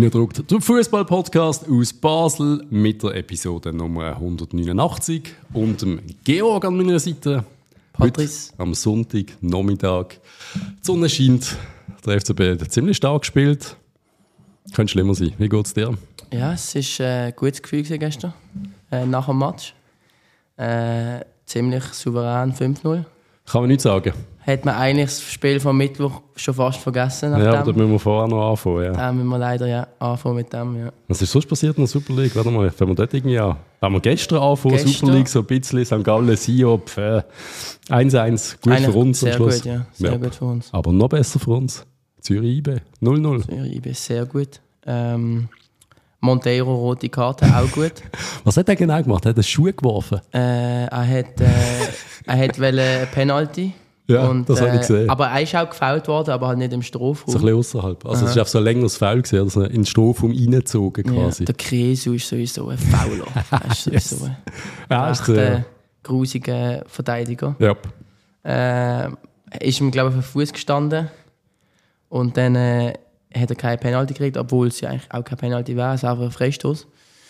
Reingedruckt. Der Fußball-Podcast aus Basel mit der Episode Nummer 189 und dem Georg an meiner Seite. Patrice. Heute am Sonntag, Nachmittag. Die Sonne scheint. Der FCB hat ziemlich stark gespielt. Könnte schlimmer sein. Wie geht es dir? Ja, es war ein gutes Gefühl gestern. Nach dem Match. Ziemlich souverän 5-0. Kann man nicht sagen. Hat man eigentlich das Spiel vom Mittwoch schon fast vergessen. Ja, da müssen wir vorher noch anfangen. Ja. Da müssen wir leider anfangen mit dem. Ja. Was ist sonst passiert in der Super League? Warte mal, fangen wir dort irgendwie an. Wenn wir gestern anfangen, Super League, so ein bisschen, St. Gallen, Siop, 1-1, gut eigentlich für uns am Schluss. Gut, ja. Sehr gut für uns. Aber noch besser für uns. Zürich IB, 0-0. Zürich IB, sehr gut. Monteiro, rote Karte, auch gut. Was hat er genau gemacht? Er hat einen Schuh geworfen? Er hat eine Penalty. Ja, und, das habe ich gesehen. Aber er ist auch gefoult worden, aber halt nicht im Strafraum. So ein bisschen außerhalb. Also es ist einfach so ein längeres Foul gewesen, dass er in den Strafraum reingezogen quasi. Ja, der Kresu ist sowieso ein Fauler. Er ist sowieso ein echt grusiger Verteidiger. Ja. Ist ihm, glaube ich, auf den Fuß gestanden. Und dann hat er keine Penalty gekriegt, obwohl es ja eigentlich auch keine Penalty wäre, es ist einfach ein Freistoß.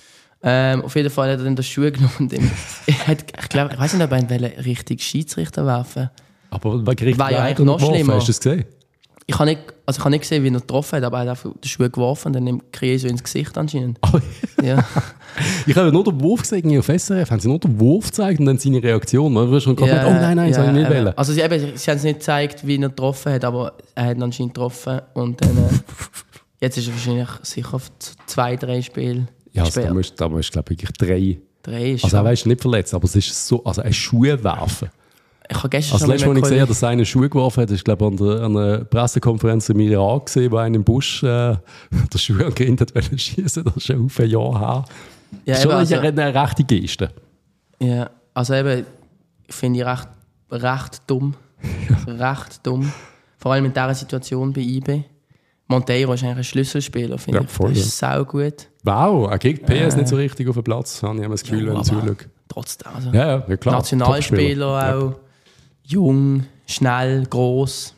Auf jeden Fall hat er dann den Schuh genommen und ich weiß nicht, ob er richtig Schiedsrichter werfen. Aber wer kriegt war ja eigentlich noch schlimmer. Hast du das gesehen? Ich habe nicht gesehen, wie er getroffen hat, aber er hat einfach den Schuh geworfen und dann nimmt Krieg so ins Gesicht anscheinend. Oh. Ja. Ich habe nur den Wurf gesehen auf SRF, haben sie nur den Wurf gezeigt und dann seine Reaktion. Man wird schon komplett, das soll ich nicht wählen. Also sie haben es nicht gezeigt, wie er getroffen hat, aber er hat ihn anscheinend getroffen und dann, jetzt ist er wahrscheinlich sicher auf 2-3 Spiele gesperrt. Ja, da musst du glaube ich 3. 3 ist also er ist nicht verletzt, aber es ist so, also ein Schuh werfen. Ich habe gestern also letztes Mal, ich gesehen habe, dass er einen Schuh geworfen hat, ist glaube ich an einer Pressekonferenz im Irak gesehen, wo einer im Busch der Schuh angerinnt hat, weil er schießen. Das ist schon ein Jahr her. Ja, das ist schon eine rechte Geste. Ja, also eben, finde ich recht dumm. Recht dumm. Vor allem in dieser Situation bei IB. Monteiro ist eigentlich ein Schlüsselspieler, finde ich. Voll, das ist saugut. Wow, er kriegt PS nicht so richtig auf den Platz, habe ich das Gefühl, wenn ich zuschaue. Trotzdem. Also ja, klar. Nationalspieler auch. Jung, schnell, gross.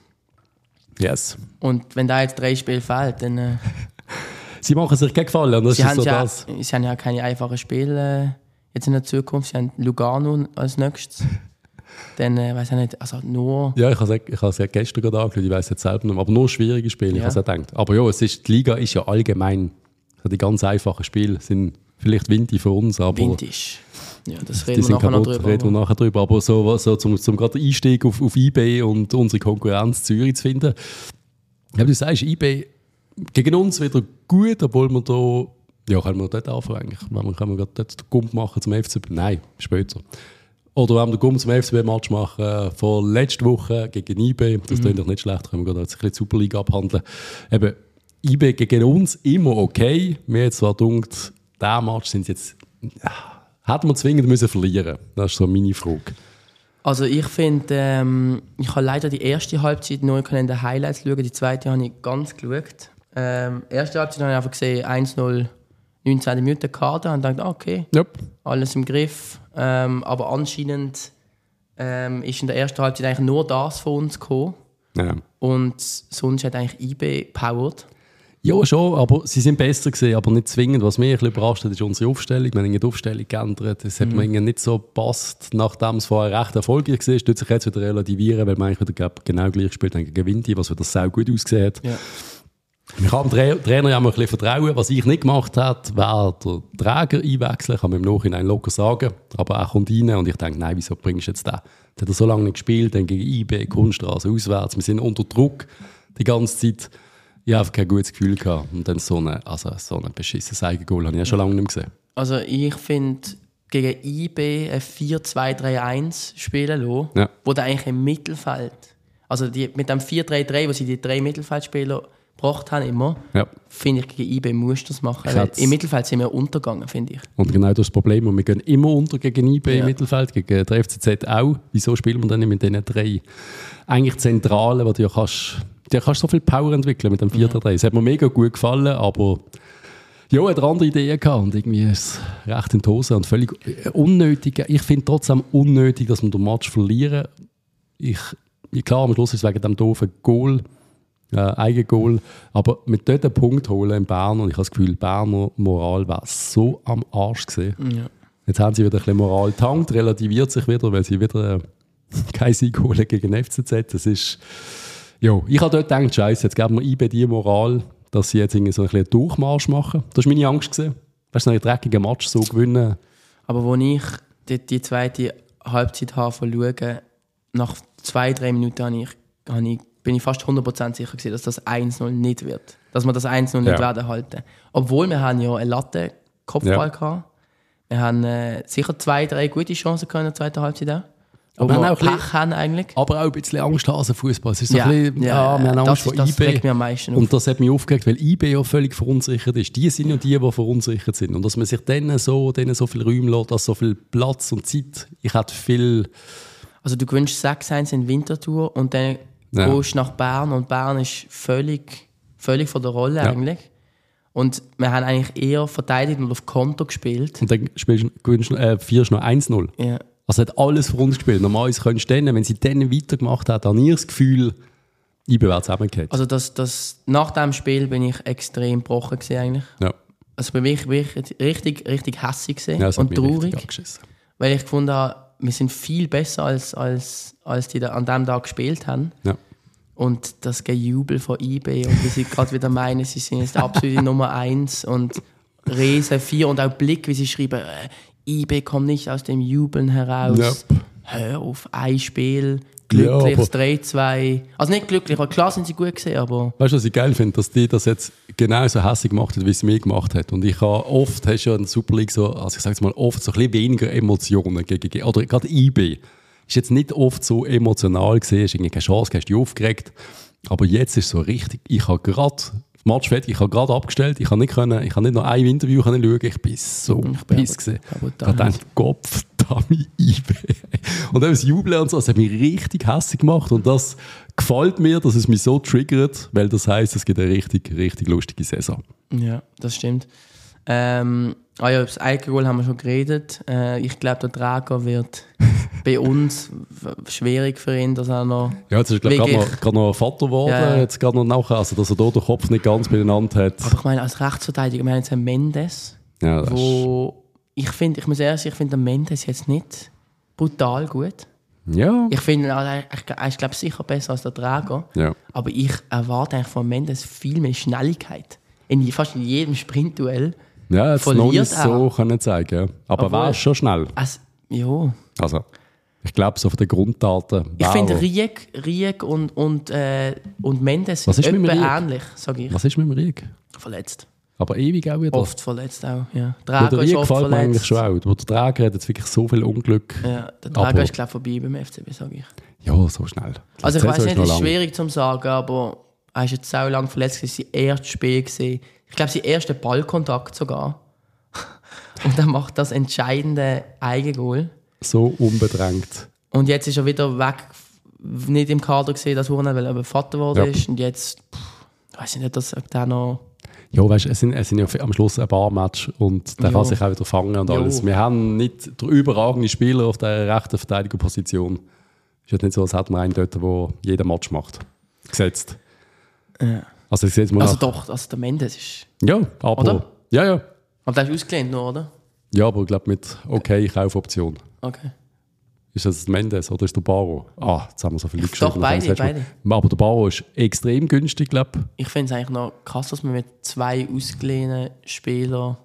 Yes. Und wenn da jetzt 3 Spiele fehlt, dann... Sie machen sich keinen Gefallen, das ist so das. Sie haben ja keine einfachen Spiele jetzt in der Zukunft. Sie haben Lugano als nächstes. Dann, weiß ich nicht, also nur... Ja, ich habe es ja gestern gerade angeschaut, ich weiss jetzt selber nicht mehr, aber nur schwierige Spiele, ich habe es auch gedacht. Aber ja, die Liga ist ja allgemein, also die ganz einfachen Spiele sind vielleicht windig für uns, aber... Windig. Ja, das reden wir nachher noch drüber. Reden wir nachher drüber. Aber so zum gerade Einstieg auf IB und unsere Konkurrenz Zürich zu finden. Ja, du sagst, IB gegen uns wieder gut, obwohl wir da... Ja, können wir dort anfangen eigentlich? Können wir gerade dort den Gump machen zum FCB? Nein, später. Oder wenn wir den Gump zum FCB-Match machen von letzter Woche gegen IB, das klingt doch nicht schlecht, können wir gerade ein bisschen die Superliga abhandeln. Eben, IB gegen uns immer okay. Mir jetzt zwar gedacht, diesen Match sind jetzt... Hätten wir zwingend müssen verlieren? Das ist so meine Frage. Also ich finde, ich habe leider die erste Halbzeit nur in den Highlights schauen, die zweite habe ich ganz geschaut. Erste Halbzeit habe ich einfach gesehen, 1-0, 19 Minuten Kader und dachte, okay, yep. Alles im Griff. Aber anscheinend ist in der ersten Halbzeit eigentlich nur das von uns gekommen. Ja. Und sonst hat eigentlich IB powered. Ja, schon, aber sie sind besser gewesen, aber nicht zwingend. Was mich ein bisschen überrascht hat, ist unsere Aufstellung. Wir haben die Aufstellung geändert. Das hat mir nicht so gepasst, nachdem es vorher recht erfolgreich war. Es tut sich jetzt wieder relativieren, weil wir eigentlich wieder genau gleich gespielt haben gegen Vinti, was wieder sehr gut ausgesehen hat. Ja. Ich kann dem Trainer ja mal ein bisschen vertrauen. Was ich nicht gemacht habe, wäre der Träger einwechseln. Kann man im Nachhinein locker sagen. Aber er kommt rein und ich denke, nein, wieso bringst du jetzt den? Der hat er so lange nicht gespielt, dann gegen IB, Kunststraße, auswärts. Wir sind unter Druck die ganze Zeit. Ich habe kein gutes Gefühl gehabt. Und dann so ein beschissenes Eigengoal habe ich ja schon lange nicht mehr gesehen. Also ich finde, gegen IB ein 4-2-3-1 spielen lassen, ja. Wo der eigentlich im Mittelfeld, also mit dem 4-3-3, wo sie die 3 Mittelfeldspieler gebracht haben immer, ja. Finde ich, gegen IB musst du das machen. Im Mittelfeld sind wir untergegangen, finde ich. Und genau das ist das Problem. Und wir gehen immer unter gegen IB im Mittelfeld, gegen der FCZ auch. Wieso spielen wir dann nicht mit diesen 3 eigentlich Zentralen, wo du kannst so viel Power entwickeln mit dem 4-3. Es hat mir mega gut gefallen, aber ja, er hat andere Ideen gehabt und irgendwie ist es recht in die Hose und völlig unnötig. Ich finde trotzdem unnötig, dass wir den Match verlieren. Klar, am Schluss ist es wegen dem doofen Goal. Eigengoal. Aber mit dort einen Punkt holen in Bern, und ich habe das Gefühl, Berner Moral war so am Arsch gewesen. Ja. Jetzt haben sie wieder ein bisschen Moral getankt, relativiert sich wieder, weil sie wieder kein Sieg holen gegen FCZ. Das ist, ja, ich habe dort gedacht, Scheiße, jetzt geben wir IB die Moral, dass sie jetzt irgendwie so ein bisschen einen Durchmarsch machen. Das war meine Angst gewesen. Weißt du, einen dreckigen Match so gewinnen. Aber als ich die zweite Halbzeit schaue, nach 2-3 Minuten bin ich fast 100% sicher gewesen, dass das 1-0 nicht wird. Dass wir das 1-0 nicht werden halten. Obwohl wir haben ja einen Latte-Kopfball gehabt. Wir haben sicher 2-3 gute Chancen in der zweiten Halbzeit auch. Aber wir auch Pech haben eigentlich. Aber auch ein bisschen Angsthasen-Fußball. Es ist so Ja, ein bisschen, ja, wir haben Angst vor das IB. regt mich am meisten auf. Und das hat mich aufgeregt, weil IB ja völlig verunsichert ist. Die sind ja die verunsichert sind. Und dass man sich denen so viel Räume lässt, dass so viel Platz und Zeit. Ich hätte viel... Also du gewinnst 6-1 in Winterthur und dann gehst du nach Bern und Bern ist völlig von der Rolle eigentlich. Und wir haben eigentlich eher verteidigt und auf Konto gespielt. Und dann gewinnst du 4 noch 1-0. Ja. Also hat alles für uns gespielt. Normalerweise könntest du dann, wenn sie dann weitergemacht hat, habe ich das Gefühl, IB wäre zusammengehört. Also nach dem Spiel bin ich extrem gebrochen gewesen eigentlich. Ja. Also bin ich richtig hässig gewesen Ja, und traurig. Abgeschissen. Weil ich gefunden habe, wir sind viel besser als die da an diesem Tag gespielt haben. Ja. Und das Gejubel von IB und wie sie gerade wieder meinen, sie sind jetzt absolute Nummer 1 und Riesen 4 und auch Blick, wie sie schreiben, IB kommt nicht aus dem Jubeln heraus. Yep. Hör auf, ein Spiel, glücklich, das 3-2. Also nicht glücklich, weil klar sind sie gut gewesen, aber... Weißt du, was ich geil finde? Dass die das jetzt genauso hässlich gemacht hat, wie es mir gemacht hat. Und ich habe oft, hast du ja in der Super League so, also ich sage es mal, oft so ein bisschen weniger Emotionen gegen, oder gerade IB. Ist jetzt nicht oft so emotional gesehen, hast irgendwie keine Chance, hast dich aufgeregt. Aber jetzt ist es so richtig, ich habe gerade Match fertig, ich habe gerade abgestellt, ich habe nicht noch ein Interview schauen, ich bin so piss gewesen. Ich habe gedacht, Kopf, Dummy, IB. Und dann das Jubeln und so, das hat mich richtig hässlich gemacht und das gefällt mir, dass es mich so triggert, weil das heisst, es gibt eine richtig lustige Saison. Ja, das stimmt. Über das Eigengoal haben wir schon geredet. Ich glaube, der Drago wird bei uns schwierig für ihn, dass er noch... Ja, jetzt ist er gerade noch Vater geworden, jetzt gerade noch nachher, also dass er da den Kopf nicht ganz beieinander hat. Aber ich meine, als Rechtsverteidiger, wir haben jetzt einen Mendes, wo ich finde der Mendes jetzt nicht brutal gut. Ja. Ich finde, er ist glaube sicher besser als der Drago. Ja. Aber ich erwarte eigentlich von Mendes viel mehr Schnelligkeit. Fast in jedem Sprintduell. Ja, jetzt noch nicht so können zeigen. Ja. Aber war es schon schnell. Ja. Also, ich glaube, so von den Grunddaten. Ich finde Riek und Mendes sind etwa ähnlich, sage ich. Was ist mit dem Riek? Verletzt. Aber ewig auch wieder. Oft verletzt auch, ja. Drago ist oft gefällt mir eigentlich verletzt. schon auch. Wo der Drago hat jetzt wirklich so viel Unglück. Ja, der Drago ist glaube vorbei beim FCB, sage ich. Ja, so schnell. Also ich weiß nicht, es ist schwierig zu sagen, aber er ist jetzt so lange verletzt, es war sein erstes Spiel gewesen. Ich glaube, sein erster Ballkontakt sogar. Und er macht das entscheidende Eigengoal. So unbedrängt. Und jetzt ist er wieder weg, nicht im Kader gesehen, das Wochenende, weil er Vater geworden ist. Und jetzt, ich weiß nicht, dass er noch... Ja, weißt du, es sind ja am Schluss ein paar Matches und der kann sich auch wieder fangen und alles. Wir haben nicht den überragenden Spieler auf der rechten Verteidigerposition. Es ist jetzt nicht so, als hätten wir einen dort, der jeden Match macht. Gesetzt. Ja. Also doch, also der Mendes ist... Ja, aber... Oder? Ja. Aber der ist ausgelehnt noch, oder? Ja, aber ich glaube mit Kaufoption. Okay. Ist das Mendes oder ist der Baro? Jetzt haben wir so viel geschrieben. Doch, beide. Aber der Baro ist extrem günstig, glaube ich. Ich finde es eigentlich noch krass, dass man mit 2 ausgeliehenen Spielern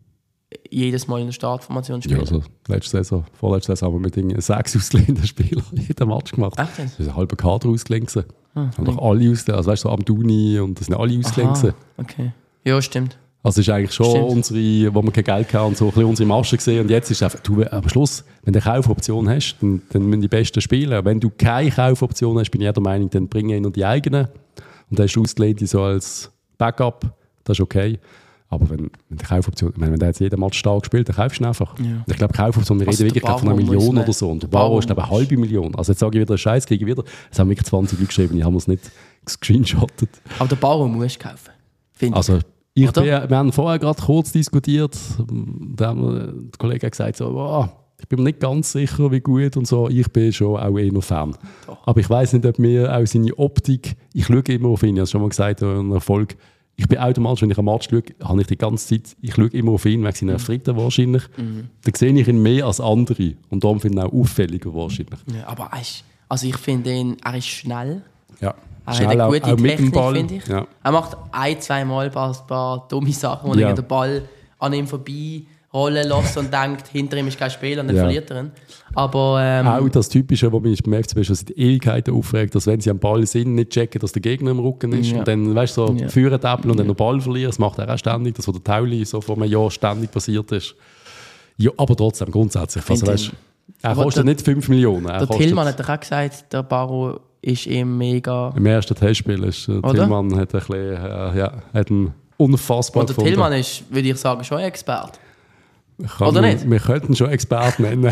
jedes Mal in der Startformation spielt. Ja, also vorletzte Saison haben wir mit 6 ausgeliehenen Spielern jeden Match gemacht. Echt? Das ist ein halber Kader ausgelehnt. Haben doch alle ausgelehnt. Also weißt du, so Amdouni und das sind alle ausgelehnt. Okay. Ja, stimmt. Also ist eigentlich schon unsere, wo wir kein Geld hatten und so ein bisschen unsere Masche gesehen. Und jetzt ist es einfach, am Schluss, wenn du eine Kaufoption hast, dann müssen die Besten spielen. Wenn du keine Kaufoption hast, bin ich der Meinung, dann bringe ich noch die eigenen. Und dann hast du ausgelehnt so als Backup. Das ist okay. Aber wenn die Kaufoption, wenn der jetzt jeden Match stark spielt, dann kaufst du ihn einfach. Ja. Ich glaube, Kaufoption, wir reden wirklich von einer Million oder so. Und der Baro ist, glaube ich, 500 000. Also jetzt sage ich wieder, Scheiß kriege ich wieder. Es haben wirklich 20 Leute geschrieben, ich habe es nicht gescreenshottet. Aber der Baro musst du kaufen, finde ich. Wir haben vorher gerade kurz diskutiert. Der Kollege hat gesagt, so, ich Ich bin mir nicht ganz sicher, wie gut und so. Ich bin schon auch eher Fan. Doch. Aber ich weiss nicht, ob mir auch seine Optik... Ich schaue immer auf ihn, ich habe es schon mal gesagt in einer Folge. Ich bin automatisch, wenn ich einen Match schaue, habe ich die ganze Zeit... Ich schaue immer auf ihn, wegen seiner Fritten wahrscheinlich. Dann sehe ich ihn mehr als andere. Und darum finde ich ihn auch auffälliger wahrscheinlich. Ja, aber ich finde ihn, er ist schnell. Ja. Er Schnell hat eine gute auch mit dem Technik, Ball. finde ich. Ja. Er macht ein-, zweimal ein paar dumme Sachen, wo Ja. er den Ball an ihm vorbei rollen lässt und denkt, hinter ihm ist kein Spieler und dann Ja. verliert er ihn. Aber Auch das Typische, was mich beim FCB schon seit Ewigkeiten aufregt, dass wenn sie am Ball sind, nicht checken, dass der Gegner im Rücken ist Ja. und dann, weißt du, so Ja. führen Äppel und dann den Ball verlieren. Das macht er auch ständig, das, was der Tauli so vor einem Jahr ständig passiert ist. Ja, aber trotzdem, grundsätzlich. Also, Finde weißt, er Aber kostet nicht 5 Millionen. Er der kostet, Tillmann hat doch auch gesagt, der Barrow ist ihm mega... im ersten Testspiel ist Oder? Tillmann hat ein bisschen, hat einen unfassbar Und der gefunden. Tillmann ist, würde ich sagen, schon ein Experte. Kann oder man- nicht? Wir könnten schon Experten nennen.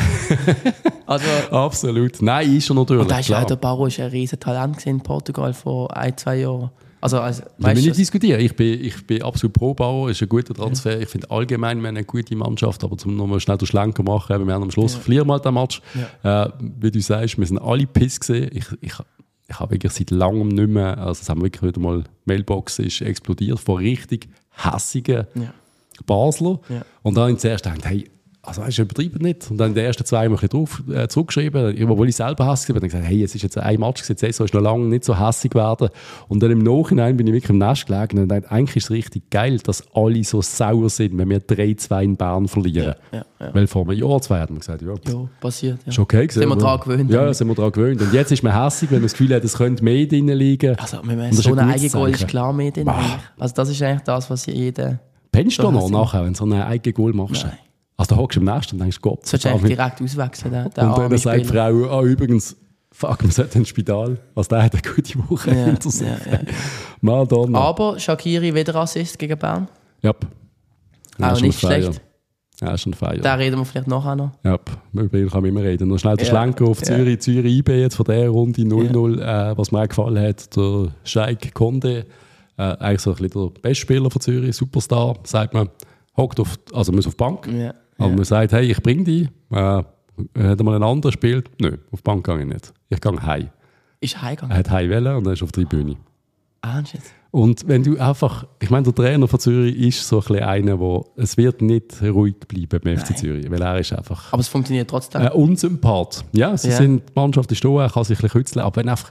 Also, Absolut. Nein, ist er natürlich. und da ist ja klar. der Barrow ist ein riesen Talent gewesen in Portugal vor 1-2 Jahren. Also Will weißt ich du, nicht diskutieren. Ich bin absolut pro Bauer, ist ein guter Transfer. Ich finde allgemein, wir haben eine gute Mannschaft, aber zum nochmal schnell den Schlenker machen, eben, wir haben am Schluss verlieren mal den Match. Wie du sagst, wir sind alle piss gesehen. Ich habe wirklich seit langem nicht mehr, also es haben wirklich wieder mal, Mailbox ist explodiert von richtig hässigen Ja. Basler. Ja. Und dann zuerst gedacht, hey, also weißt du, übertreiben nicht. Und dann die ersten 2 Mal drauf zurückgeschrieben, obwohl ich selber hässig war. Dann gesagt, hey, es ist jetzt ein Match gewesen, die Saison ist noch lange nicht so hässig geworden. Und dann im Nachhinein bin ich wirklich im Nest gelegen und dachte, eigentlich ist es richtig geil, dass alle so sauer sind, wenn wir 3-2 in Bern verlieren. Ja. Weil vor einem Jahr, 2 haben wir gesagt, ja, Ja, passiert. Ja. ist okay gewesen. Sind wir daran gewöhnt. Ja, sind wir daran gewöhnt. Und jetzt ist man hässig, wenn man das Gefühl hat, es könnte mehr drin liegen. Also, wir Und das so ist ein ein gutes Eigengoal ist Zeichen. klar mehr drin. eigentlich. Also, das ist eigentlich das, was jeder. Pennst du so noch hässig. nachher, wenn du so ein eigenes Goal machst? Nein. Also da hockst du am nächsten und denkst, Gott, Solltest du eigentlich direkt auswechseln, der und dann arme sagt die Spieler. Frau, übrigens, fuck, wir sollten ins Spital. Also der hat eine gute Woche Ja, hinter sich. ja. Madonna. Aber Shaqiri wieder Assist gegen Bern. Ja. Auch nicht schlecht. Ja, ist ein Feier. Da reden wir vielleicht nachher noch. Ja, über ihn kann man immer reden. Noch schnell der Ja. Schlenker auf Ja. Zürich. Zürich IB jetzt von der Runde 0-0. Was mir auch gefallen hat, der Sheikh Konde, eigentlich so ein bisschen der beste Spieler von Zürich, Superstar, sagt man, hockt auf, also muss auf die Bank. Ja. Aber man sagt, hey, ich bringe dich. Hat er mal einen anderen gespielt? Nö, auf die Bank gehe ich nicht. Ich gehe heim. Ist heimgegangen. Er hat heim wollen und er ist auf die Tribüne. Shit. Und wenn du einfach, ich meine, der Trainer von Zürich ist so ein bisschen einer, wo es wird nicht ruhig bleiben beim FC Zürich, weil er ist einfach Aber es funktioniert trotzdem. ein Unsympath. Ja, sie Ja. sind, die Mannschaft ist da, er kann sich ein bisschen kützeln, aber wenn einfach,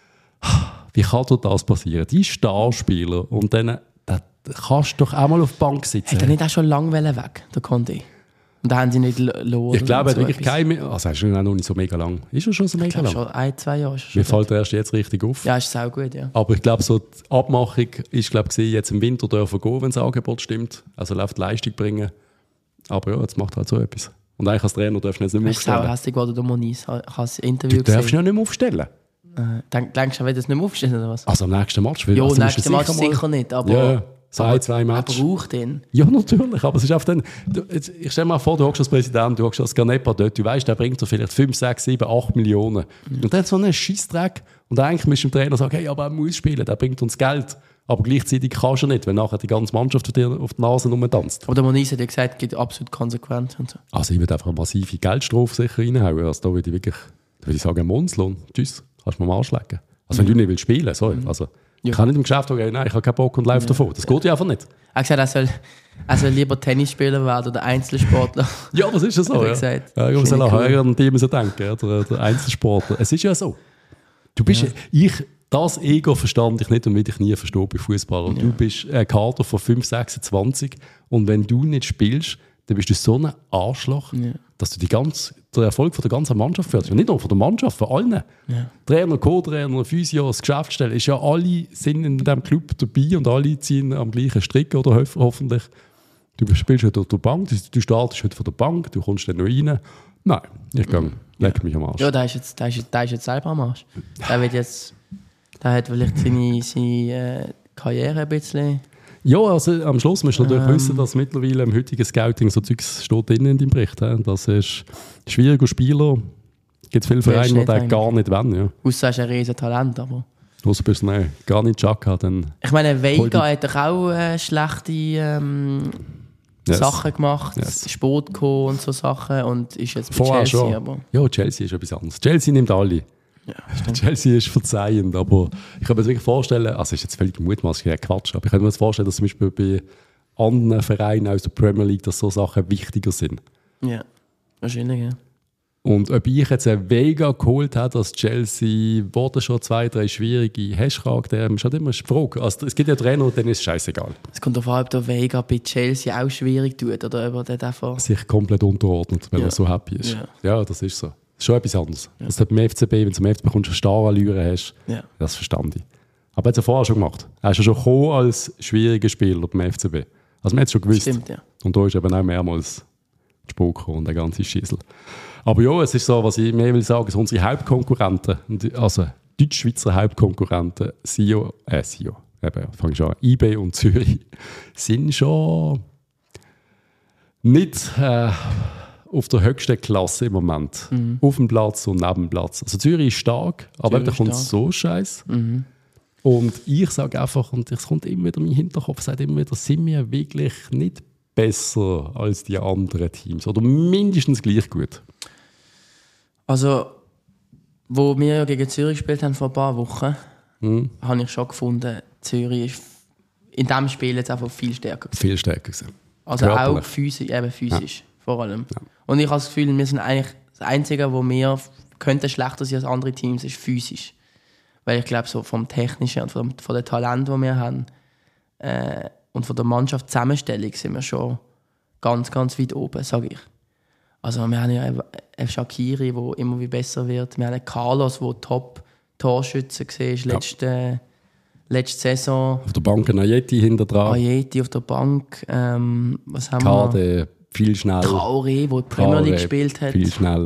wie kann dir das passieren? Die Starspieler und dann, da kannst du doch auch mal auf die Bank sitzen. Hat er nicht auch schon lange weg, der Conte? Und da haben sie nicht los. Ich glaube, er hat wirklich keine, also er ist schon auch noch nicht so mega lang. Ist er schon so Ich mega glaube lang? schon 1-2 Jahre. Ist er Mir schon fällt er erst jetzt richtig auf. ja, ist sau gut, ja. Aber ich glaube, so die Abmachung ist, glaube ich, jetzt im Winter dürfen gehen, wenn das Angebot stimmt. Also läuft Leistung bringen. Aber ja, jetzt macht er halt so etwas. Und eigentlich als Trainer darfst du ihn jetzt nicht mehr Ich sau aufstellen. hässlich, wo der Moniz hat das Interview Du darfst ihn gesehen. ja nicht mehr aufstellen. Denkst du, er wird das nicht mehr aufstellen, oder was? Also am nächsten Match. Weil, Ja, also musst nächstes du Mal mal- sicher nicht, aber... Ja, so aber 1-2 Matches. Er braucht ihn. Ja, natürlich. Aber es ist einfach dann. Ich stell mir mal vor, du hockst als Präsident, du hockst als Ganepa dort, du weißt, der bringt dir vielleicht 5, 6, 7, 8 Millionen. Und dann so einen Scheissdreck. Und eigentlich müsst du dem Trainer sagen, hey, aber er muss spielen, der bringt uns Geld. Aber gleichzeitig kannst du nicht, wenn nachher die ganze Mannschaft auf die Nase rumtanzt. Aber der Moniz hat ja gesagt, es gibt absolut konsequent und so. Also ich würde einfach eine massive Geldstrafe sicher reinhauen. Also da würde ich wirklich, da würde ich sagen, Mondslohn. Tschüss, kannst du mir am Arsch legen. Also wenn du nicht willst spielen, sorry. Also, ich kann nicht im Geschäft sagen, nein, ich habe keinen Bock und laufe davon. Das geht ja einfach nicht. Er hat gesagt, er soll lieber Tennisspieler werden oder Einzelsportler. Ja, das ist ja so. Hat er Ja. gesagt. Ja, ich muss Finde ich auch cool. hören, an die müssen denken, ja, der Einzelsportler. Es ist ja so. Du bist, das Ego verstand ich nicht und will ich nie verstehen bei Fußball. Und du bist ein Kader von 5, 26 und wenn du nicht spielst, dann bist du so ein Arschloch, dass du den Erfolg von der ganzen Mannschaft führst. Und nicht nur von der Mannschaft, von allen. Trainer, Co-Trainer, Physio, das Geschäftsstelle, ist ja alle sind in diesem Club dabei und alle ziehen am gleichen Strick oder hoffentlich. Du spielst heute auf der Bank, du startest heute von der Bank, du kommst dann noch rein. Nein, ich gehe, leck mich am Arsch. Ja, der ist jetzt selber am Arsch. Der hat vielleicht seine Karriere ein bisschen... Ja, also am Schluss musst du natürlich wissen, dass mittlerweile im heutigen Scouting so Zeugs steht drin in deinem Bericht. He? Das ist schwierig als Spieler. Es gibt viele Vereine, die nicht das eigentlich. gar nicht wollen. Ja. Ausser er ist ein riesen Talent, aber... Ausser bist du gar nicht Chaka, dann... Ich meine, Voll Veiga hat doch auch schlechte Sachen gemacht, Yes. Sport gekommen und so Sachen und ist jetzt bei Vorher Chelsea. schon. Aber, Ja, Chelsea ist etwas anderes. Chelsea nimmt alle. ja, stimmt. Chelsea ist verzeihend, aber ich kann mir das wirklich vorstellen, also ist jetzt völlig mutmaßlich, Quatsch, aber ich kann mir das vorstellen, dass zum Beispiel bei anderen Vereinen aus der Premier League, dass so Sachen wichtiger sind. Ja, wahrscheinlich, ja. Und ob ich jetzt einen Vega geholt habe, dass Chelsea wurde schon 2, 3 schwierige Hashfragen, der ist halt immer eine Frage. Also, es gibt ja Trainer, denen ist es scheißegal. Es kommt darauf an, ob der Vega bei Chelsea auch schwierig tut oder ob er dort einfach... Sich komplett unterordnet, weil Ja. er so happy ist. Ja. Ja, das ist so. Das ist schon etwas anderes. Ja. Das hat beim FCB, wenn du zum FCB kommst, eine Starallüre hast, Ja. das verstand ich. Aber er hat es ja vorher schon gemacht. Er ist ja schon gekommen als schwieriger Spieler beim FCB. Also man hat es schon gewusst. Stimmt, ja. Und da ist eben auch mehrmals die Spur gekommen und der ganze Schissel. Aber ja, es ist so, was ich mehr will sagen, ist unsere Hauptkonkurrenten, also Deutsch-Schweizer Hauptkonkurrenten, SIO, eben, fange ich an, eBay und Zürich, sind schon nicht auf der höchsten Klasse im Moment. Auf dem Platz und neben dem Platz. Also Zürich ist stark, aber Zürich da ist kommt stark. so scheiße. Und ich sage einfach, und es kommt immer wieder, mein Hinterkopf sagt immer wieder, sind wir wirklich nicht besser als die anderen Teams oder mindestens gleich gut. Also, wo wir ja gegen Zürich gespielt haben vor ein paar Wochen, habe ich schon gefunden, Zürich ist in diesem Spiel jetzt einfach viel stärker gewesen. Viel stärker gewesen. Also Körperlich. auch physisch vor allem. Und ich habe das Gefühl, wir sind eigentlich das Einzige, wo wir könnten schlechter sein als andere Teams, ist physisch. Weil ich glaube, so vom Technischen und von dem Talent, das wir haben, und von der Mannschaftszusammenstellung sind wir schon ganz, ganz weit oben, sage ich. Also wir haben ja einen Shaqiri, der immer wie besser wird. Wir haben einen Carlos, der Top-Torschütze war letzte Saison. Auf der Bank ein Ayeti hinter dran. Ayeti auf der Bank. Was haben wir? Kade, viel schnell. Traoré, der die Premier League gespielt hat. Viel schnell.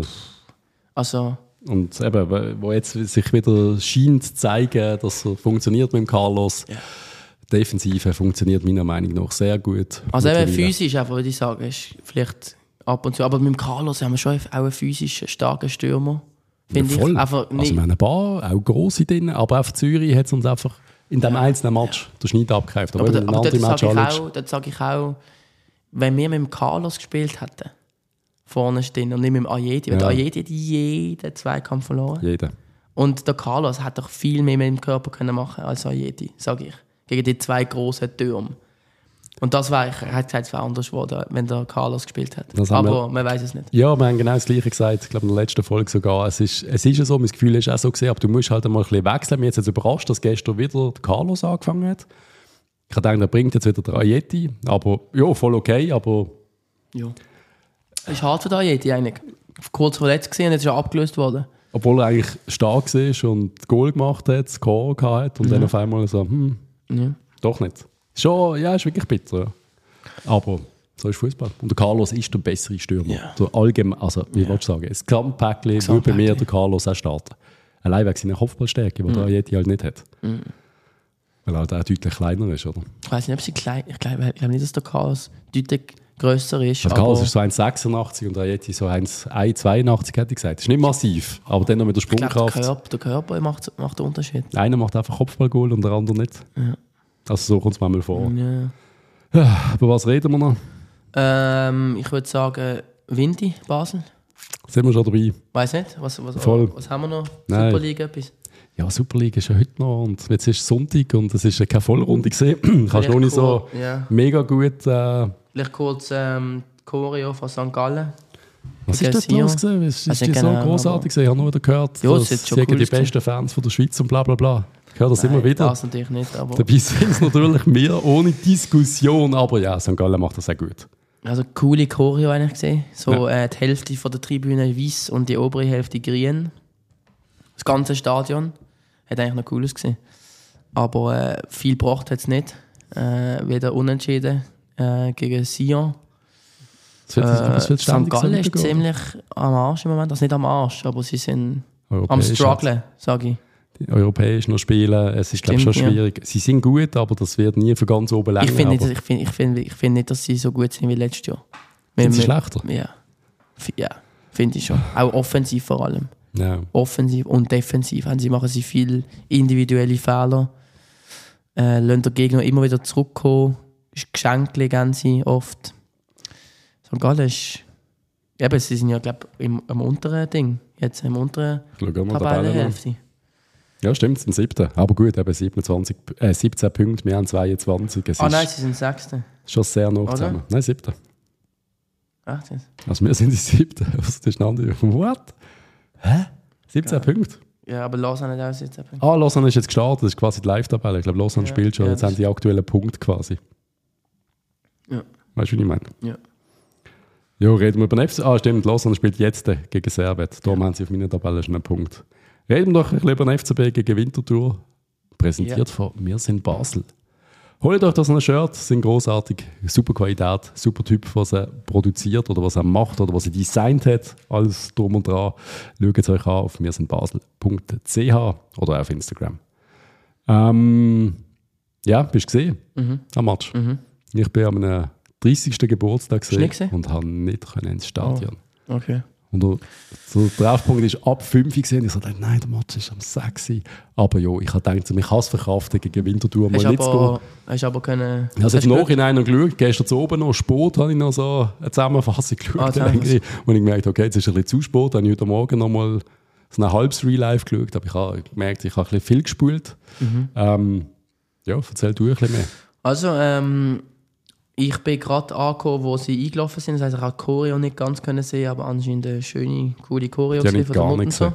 Also, Und eben, wo jetzt sich wieder scheint zu zeigen, dass er funktioniert mit dem Carlos. Ja. Defensive funktioniert meiner Meinung nach sehr gut. also eben Mittlerweile. physisch, einfach, würde ich sagen, ist vielleicht ab und zu. Aber mit dem Carlos haben wir schon auch einen physisch starken Stürmer. Finde Voll. ich. Einfach Also nicht, wir haben ein paar, auch grosse drin, aber auf Zürich hat es uns einfach in diesem einzelnen Match den Schneid abgekauft. aber wenn du dort einen Match anschaust, sage ich auch, wenn wir mit dem Carlos gespielt hätten, vorne stehen und nicht mit dem Ayeti, weil Ja. der Ayeti hat jeden Zweikampf verloren. jeder. Und der Carlos hat doch viel mehr mit dem Körper können machen als Ayeti, sage ich. Gegen die 2 grossen Türme. Und das war, ich hätte gesagt, es wäre anders geworden, wenn der Carlos gespielt hat. Das haben Aber man weiß es nicht. Ja, wir haben genau das Gleiche gesagt, ich glaube in der letzten Folge sogar. Es ist ja so, mein Gefühl ist auch so gesehen, aber du musst halt einmal ein bisschen wechseln. Mich hat jetzt überrascht, dass gestern wieder der Carlos angefangen hat. Ich habe gedacht, er bringt jetzt wieder den Ayeti, aber ja, voll okay, aber Ja. Ist hart für den Ayeti eigentlich. Kurz verletzt gesehen und jetzt ist er abgelöst worden. obwohl er eigentlich stark war und Goal gemacht hat, Score gehabt hat und dann auf einmal so, Ja. doch nicht. Schon, ja, ist wirklich bitter. Ja. Aber so ist Fußball. Und der Carlos ist der bessere Stürmer. Ja. So allgemein, also wie willst du sagen, das Gesamtpäckchen würde bei mir der Carlos auch starten. Allein wegen seiner Kopfballstärke, die der Ayeti halt nicht hat. Weil er halt auch deutlich kleiner ist, oder? Ich weiß nicht, ob sie klein. Ich glaube nicht, dass der Carlos deutlich grösser ist. Der Carlos ist so 1,86 und der Ayeti so 1,82 hätte ich gesagt. Das ist nicht massiv, aber dann noch mit der ich glaube, Sprungkraft. der Körper macht den Unterschied. Einer macht einfach Kopfballgoal und der andere nicht. Ja. Also so kommt es manchmal vor. Ja. Über was reden wir noch? Ich würde sagen, Vinti, Basel. Sind wir schon dabei? Weiß nicht, was Voll. haben wir noch? Nein. Superliga etwas? Ja, Superliga ist ja heute noch und jetzt ist Sonntag und es ist keine Vollrunde gesehen. Kannst noch nicht so Ja. mega gut... Vielleicht kurz Choreo von St. Gallen. was gegen ist dort Sion. los gewesen? Es ist Also die so genau, großartig gewesen. Ich habe nur wieder gehört, Ja, es dass ist schon sie cool die gewesen. besten Fans von der Schweiz und bla bla bla. Ich höre das immer Nein, wieder. Das natürlich nicht, aber... Dabei sind es natürlich mehr ohne Diskussion, aber ja, St. Gallen macht das auch gut. Also coole Choreo eigentlich gesehen. So die Hälfte von der Tribüne weiß und die obere Hälfte grün. Das ganze Stadion hat eigentlich noch cool ausgesehen. Aber viel gebracht hat es nicht. Wieder unentschieden gegen Sion. Es wird St. ständig so Gallen ist weitergehen. ziemlich am Arsch im Moment. Also nicht am Arsch, aber sie sind am Europäisch Strugglen, sage ich. Die Europäisch noch spielen, es ist glaube ich schon Stimmt, ja. schwierig. Sie sind gut, aber das wird nie für ganz oben länger. Ich finde aber nicht, find nicht, dass sie so gut sind wie letztes Jahr. sind sie Wir- schlechter? Ja, ja, finde ich schon. Auch offensiv vor allem. Ja. Offensiv und defensiv machen sie viel individuelle Fehler. Lassen den Gegner immer wieder zurückkommen. Geschenke geben sie oft. St. Gallen ist... Eben, sie sind ja, glaube ich, am unteren Ding. Jetzt im unteren Tabellenhälfte. Ja, stimmt, sie sind 7. Aber gut, eben 17 Punkte, wir haben 22. Nein, sie sind 6. Schon sehr noch zusammen. Nein, 7. Ach, das. Also wir sind die 7. Was ist das andere? What? Hä? 17 Punkte? Ja, aber Lausanne hat auch 17 Punkte. Lausanne ist jetzt gestartet, das ist quasi die Live-Tabelle. Ich glaube, Lausanne spielt schon, jetzt haben die aktuellen Punkte quasi. Ja. Weißt du, wie ich meine? Ja. Ja, reden wir über den FC. Stimmt, Lausanne spielt jetzt gegen Servet. Darum haben sie auf meiner Tabelle schon einen Punkt. Reden wir doch ein bisschen über den FCB gegen Winterthur. Präsentiert von «Wir sind Basel». Holt euch das ein Shirt, sind großartig, super Qualität, super Typ, was er produziert oder was er macht oder was er designt hat, alles drum und dran. Schaut es euch an auf wirsindbasel.ch oder auf Instagram. Ja, bist du gesehen am Match? Ich bin am 30. Geburtstag gesehen und habe nicht ins Stadion. Oh, okay. Und so der Treffpunkt ist ab 5 gesehen. Ich so dachte, nein, der Match ist am 6. Aber ja, ich habe gedacht, ich kann es verkraften, gegen Winterthur mal nicht zu gehen. Hast du aber können... Also im Nachhinein noch geschaut, gestern zu oben noch Sport, habe ich noch so eine Zusammenfassung geschaut. Und ich gemerkt, okay, jetzt ist ein bisschen zu Sport. Dann habe ich heute Morgen noch mal so ein halbes Real Life geschaut. Aber ich habe gemerkt, ich habe ein bisschen viel gespult. Ja, erzähl du ein bisschen mehr. Also, ich bin gerade angekommen, wo sie eingelaufen sind. Das heisst, ich konnte die Choreo nicht ganz sehen, aber anscheinend eine schöne, coole Choreo von der Mutter.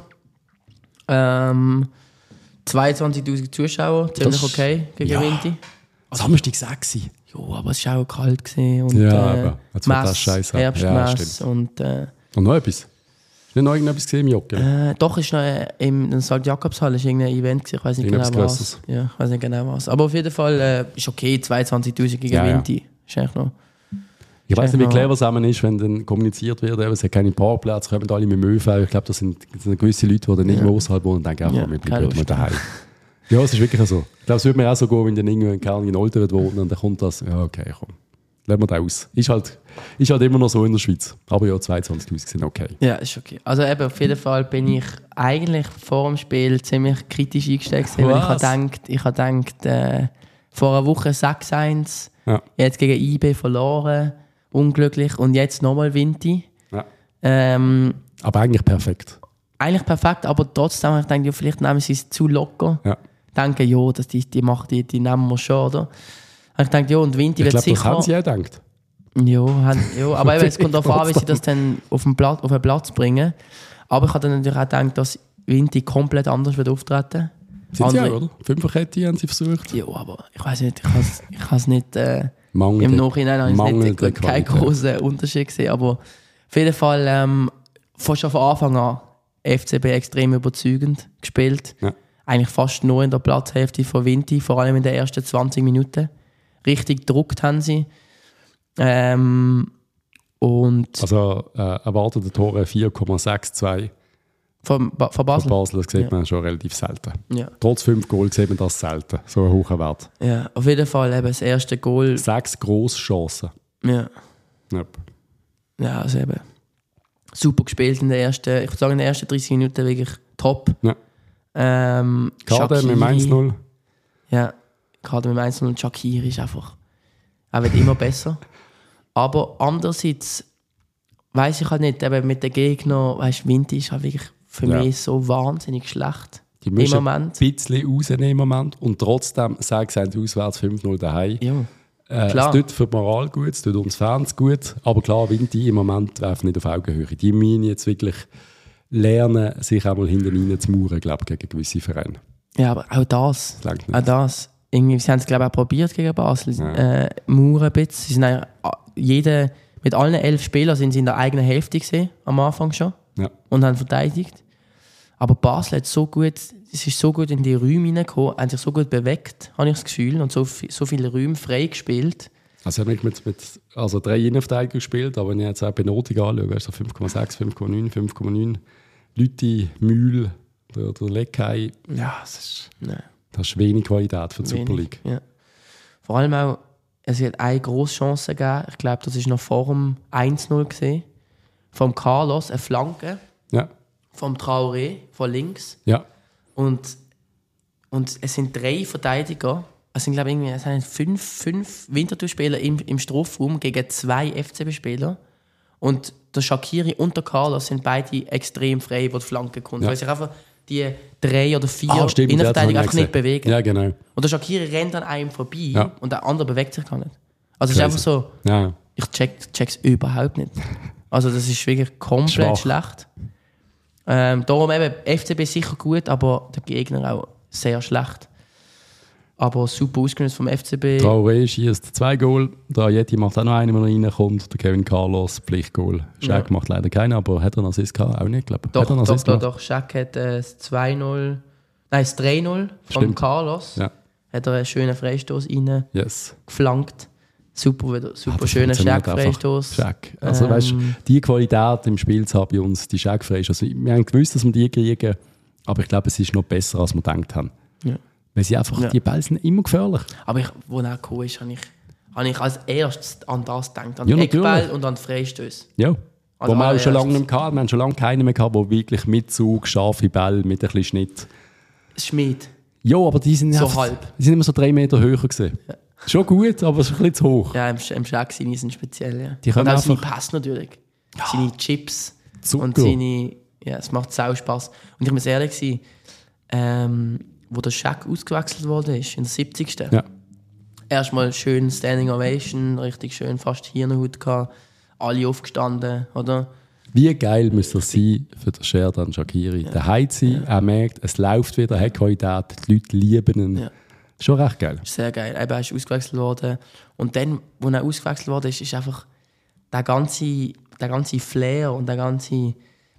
22'000 Zuschauer, ziemlich okay gegen Winti. Samstag 6. Ja, aber es war auch kalt. Und, Mess, Herbstmess und noch etwas? Hast du noch irgendetwas gesehen im Joggeli? Doch, ist noch in St. Jakobshalle ist irgendein Event gewesen. Ich weiß nicht genau was. Ja, ich weiß nicht genau was. Aber auf jeden Fall ist okay, 22'000 gegen Winti. Ist eigentlich noch... Ich weiß nicht, wie clever es ist, wenn dann kommuniziert wird, es hat keine Parkplätze, kommen alle mit dem ÖV. Ich glaube, das sind gewisse Leute, die dann nicht außerhalb wohnen und denken, wir bleiben mal daheim. Ja, es ist wirklich so. Ich glaube, es würde mir auch so gehen, wenn dann irgendwo ein Kerl in Olten wohnen und dann kommt das, ja okay, komm, lassen wir das aus. Ist halt immer noch so in der Schweiz. Aber ja, 22'000 sind okay. Ja, ist okay. Also eben, auf jeden Fall bin ich eigentlich vor dem Spiel ziemlich kritisch eingestiegen, weil ich habe gedacht, vor einer Woche 6-1, jetzt gegen IB verloren, unglücklich und jetzt nochmal Winti. Ja. Aber eigentlich perfekt. Eigentlich perfekt, aber trotzdem habe ich gedacht, vielleicht nehmen sie es zu locker. Ja. Denken, ja, dass die nehmen wir schon, oder? Ich dachte, ja, und Winti wird sicher... Das haben sie ja gedacht. Ja, aber eben, es kommt darauf an, wie sie das dann auf den Platz bringen. Aber ich habe dann natürlich auch gedacht, dass Winti komplett anders wird auftreten. Sind sie auch, oder? Fünferkette haben sie versucht. Ja, aber ich weiß nicht, ich habe es nicht... Im Nachhinein habe ich nicht keinen großen Unterschied gesehen. Aber auf jeden Fall schon von Anfang an FCB extrem überzeugend gespielt. Ja. Eigentlich fast nur in der Platzhälfte von Winti, vor allem in den ersten 20 Minuten. Richtig gedruckt haben sie. Und erwartete Tore 4,62 von Basel. Von Basel, das sieht man schon relativ selten. Ja. Trotz 5 Goal sieht man das selten. So ein hoher Wert. Ja, auf jeden Fall eben das erste Goal. 6 Grosschancen. Ja. Yep. Ja, also eben. Super gespielt in den ersten, ich würde sagen, in den ersten 30 Minuten wirklich top. Ja. Kader mit 1-0. Ja, Kader mit 1-0 und Shaqiri ist einfach... Er wird immer besser. Aber andererseits weiss ich halt nicht, eben mit den Gegnern, weißt, Winti ist halt wirklich für mich so wahnsinnig schlecht. Die müssen ein bisschen rausnehmen im Moment und trotzdem 6-1 auswärts, 5-0 daheim. Ja. Es tut für die Moral gut, es tut uns Fans gut, aber klar, Winti im Moment werfen nicht auf Augenhöhe. Die müssen jetzt wirklich lernen, sich auch mal hinten rein zu mauern, glaube ich, gegen gewisse Vereine. Ja, aber auch das. Irgendwie, sie haben es, glaube ich, auch probiert gegen Basel. Ja. Mauern ein bisschen. Sie sind mit allen 11 Spielern sind sie in der eigenen Hälfte gesehen, am Anfang schon. Ja. Und haben verteidigt. Aber Basel hat es ist so gut in die Räume hineingekommen, haben sich so gut bewegt, habe ich das Gefühl, und so viele Räume frei gespielt. Also ich habe mit 3 Innenverteidiger gespielt, aber wenn ich jetzt auch Benotung anschaue, ist so 5,6, 5,9, 5,9. Leute, Mühl, der Leckei. Ja, das ist wenig Qualität für die Super League. Ja. Vor allem auch, es hat eine grosse Chance gegeben, ich glaube, das war noch vor dem 1-0 gesehen, vom Carlos, eine Flanke, vom Traoré, von links. Ja. Und es sind 3 Verteidiger, es sind, glaube ich, 5 Winterthur-Spieler im Strafraum gegen 2 FCB-Spieler. Und der Shaqiri und der Carlos sind beide extrem frei, wo die Flanke kommt. Weil sich einfach die 3 oder 4 Innenverteidiger einfach nicht bewegen. Ja, genau. Und der Shaqiri rennt an einem vorbei und der andere bewegt sich gar nicht. Also Crazy. es ist einfach so, ich check's überhaupt nicht. Also das ist wirklich komplett schlecht. Darum eben, FCB sicher gut, aber der Gegner auch sehr schlecht. Aber super ausgenutzt vom FCB. Traoré schießt 2 Goal, der Ajeti macht auch noch einen, wenn er reinkommt. Der Kevin Carlos, Pflichtgoal. Shaq macht leider keinen, aber hat er einen Assist gehabt? Auch nicht, glaube ich. Doch. Shaq hat das 2-0, nein, das 3-0 von Carlos. Ja. Hat er einen schönen Freistoß rein geflankt. Super schöner Shaq-Freistoß. Shaq. Also weißt du, die Qualität im Spiel zu haben bei uns, die Shaq-Freistoß. Also, wir haben gewusst, dass wir die kriegen, aber ich glaube, es ist noch besser, als wir gedacht haben. Ja. Weil sie einfach, die Bälle sind immer gefährlich. Aber als er gekommen ist, habe ich als erstes an das gedacht. An den Eckball und an die Freistöße. Ja. Also wo wir auch schon lange nicht mehr hatten. Wir haben schon lange keinen mehr gehabt, der wirklich mit Zug, scharfe Bälle, mit ein bisschen Schnitt. Schmied. Ja, aber die sind so einfach, halb. Die sind immer so 3 Meter höher gewesen. Ja. Schon gut, aber es ist ein bisschen zu hoch. Ja, im Shaq sind speziell. Ja. Die können und auch einfach seine Pass natürlich. Ja. Seine Chips. Zucker. Und seine... Ja, es macht sau Spass. Und ich muss ehrlich sein, wo der Shaq ausgewechselt wurde, ist in der 70. Ja. Erstmal schön Standing Ovation, richtig schön, fast Hirnhaut gehabt, alle aufgestanden, oder? Wie geil müsste das sein für den Xherdan Shaqiri? Der Heizi, er merkt, es läuft wieder, er hat Qualität, die Leute lieben ihn. Ja. Schon recht geil. Sehr geil. Er ist ausgewechselt worden. Und dann, als er ausgewechselt wurde, ist einfach der ganze Flair und der ganze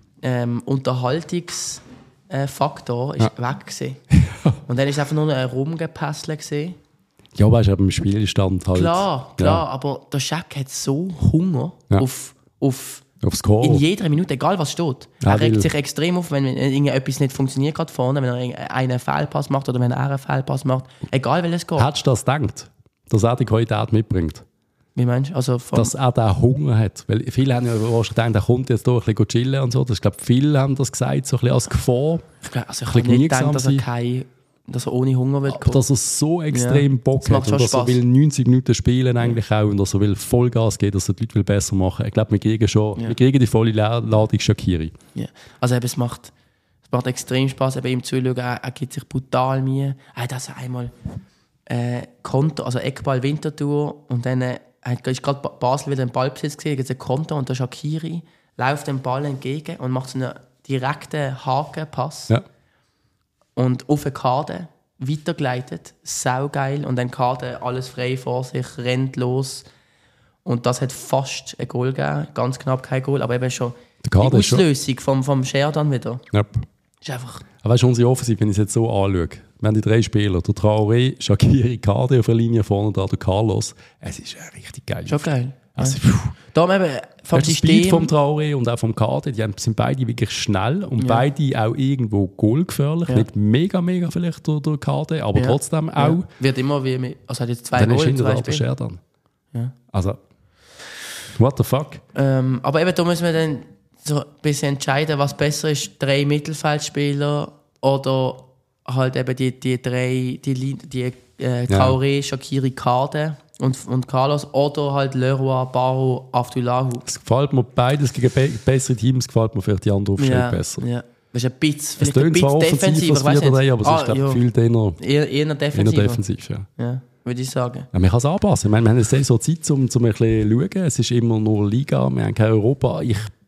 Unterhaltungsfaktor ist weg gewesen. Und dann ist es einfach nur ein Rumgepässle gewesen. Ja, weißt du, beim Spielstand halt. Klar, aber der Shaq hat so Hunger auf Score. In jeder Minute, egal was steht. Er regt sich extrem auf, wenn etwas nicht funktioniert gerade vorne, wenn er einen Fehlpass macht oder wenn er einen Fehlpass macht. Egal, welches geht. Hättest du das gedacht, dass er die Qualität mitbringt? Wie meinst du? Also dass er den Hunger hat. Weil viele haben ja wahrscheinlich gedacht, er kommt jetzt hier ein bisschen chillen und so. Ich glaube, viele haben das gesagt, so ein bisschen als Gefahr. Ich kann nicht denken, dass er ohne Hunger will kommen. Dass er so extrem Bock hat und dass er will 90 Minuten spielen eigentlich auch und dass er will Vollgas geben, dass er die Leute besser machen will. Ich glaube, wir kriegen die volle Ladung Shaqiri. Ja. Also es macht extrem Spass, ihm zuzuschauen. Er gibt sich brutal Mühe. Er hat also einmal Konter, also Eckball Winterthur und dann ist gerade Basel wieder im Ballbesitz gesehen, jetzt ein Konter und der Shaqiri läuft dem Ball entgegen und macht so einen direkten Hakenpass. Ja. Und auf eine Karte weitergeleitet, saugeil. Und dann Karte alles frei vor sich, rennt los. Und das hat fast ein Goal gegeben. Ganz knapp kein Goal, aber eben schon die Auslösung vom Xherdan wieder. Yep. Ist einfach... Aber weißt du, unsere Offensive, wenn ich es jetzt so anschaue, wir haben die 3 Spieler, der Traoré, Shaqiri, Kade auf der Linie vorne, da der Carlos. Es ist richtig geil. Schon geil. Also, da eben vom Speed vom Traoré und auch vom Kade, die sind beide wirklich schnell und beide auch irgendwo goalgefährlich. Ja. Nicht mega vielleicht durch Kade, aber trotzdem auch. Ja. Wird immer wie... Also hat jetzt 2 Goal in 2 Spielen. Xherdan. Ja. Also, what the fuck? Aber eben, da müssen wir dann so ein bisschen entscheiden, was besser ist, 3 Mittelfeldspieler oder halt eben die 3, Traoré, Shaqiri, Kade und Carlos oder halt Leroy, Barrow, Abdullahu. Es gefällt mir beides gegen bessere Teams, gefällt mir vielleicht die andere Aufstellung besser. Ja. Das ist ein bisschen, es klingt zwar offensiv, aber es ist gefühlt eher defensiv. Ja, würde ich sagen. Ja, man kann es anpassen. Ich meine, wir haben jetzt so Zeit, um ein bisschen zu schauen. Es ist immer nur Liga, wir haben kein Europa.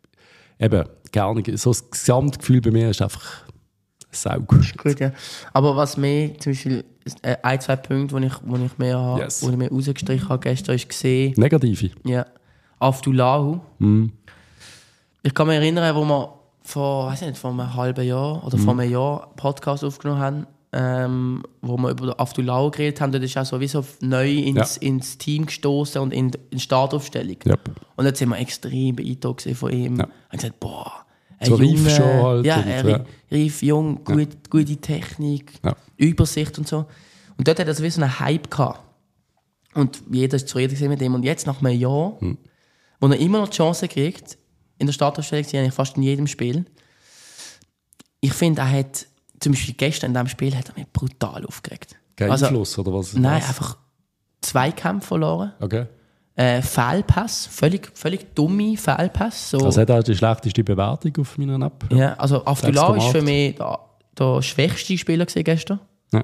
Gar nicht. So das Gesamtgefühl bei mir ist einfach saugut. Gut, ja. Aber was mir zum Beispiel 1-2 Punkte, die ich mir rausgestrichen habe gestern, ist gesehen. Negative? Ja. Abdullahu. Ich kann mich erinnern, wo wir vor einem halben Jahr oder vor einem Jahr einen Podcast aufgenommen haben, wo wir über Abdullahu geredet haben. Dort ist auch sowieso neu ins Team gestoßen und in die Startaufstellung. Yep. Und jetzt sind wir extrem beeindruckt von ihm. Ja. Und gesagt, boah, so reif schon halt. Ja, reif, jung, gute Technik, Übersicht und so. Und dort hat er sowieso einen Hype gehabt. Und jeder ist zufrieden mit ihm. Und jetzt nach einem Jahr, wo er immer noch die Chance kriegt, in der Startaufstellung, eigentlich fast in jedem Spiel. Ich finde, er hat, zum Beispiel gestern in diesem Spiel, hat er mich brutal aufgeregt. Kein Einfluss, oder was? Nein, einfach 2 Kämpfe verloren. Okay. Fehlpass, völlig dumme Fehlpass. So. Also hat er die schlechteste Bewertung auf meiner App. Ja, also Afdullah ist für mich der schwächste Spieler gestern.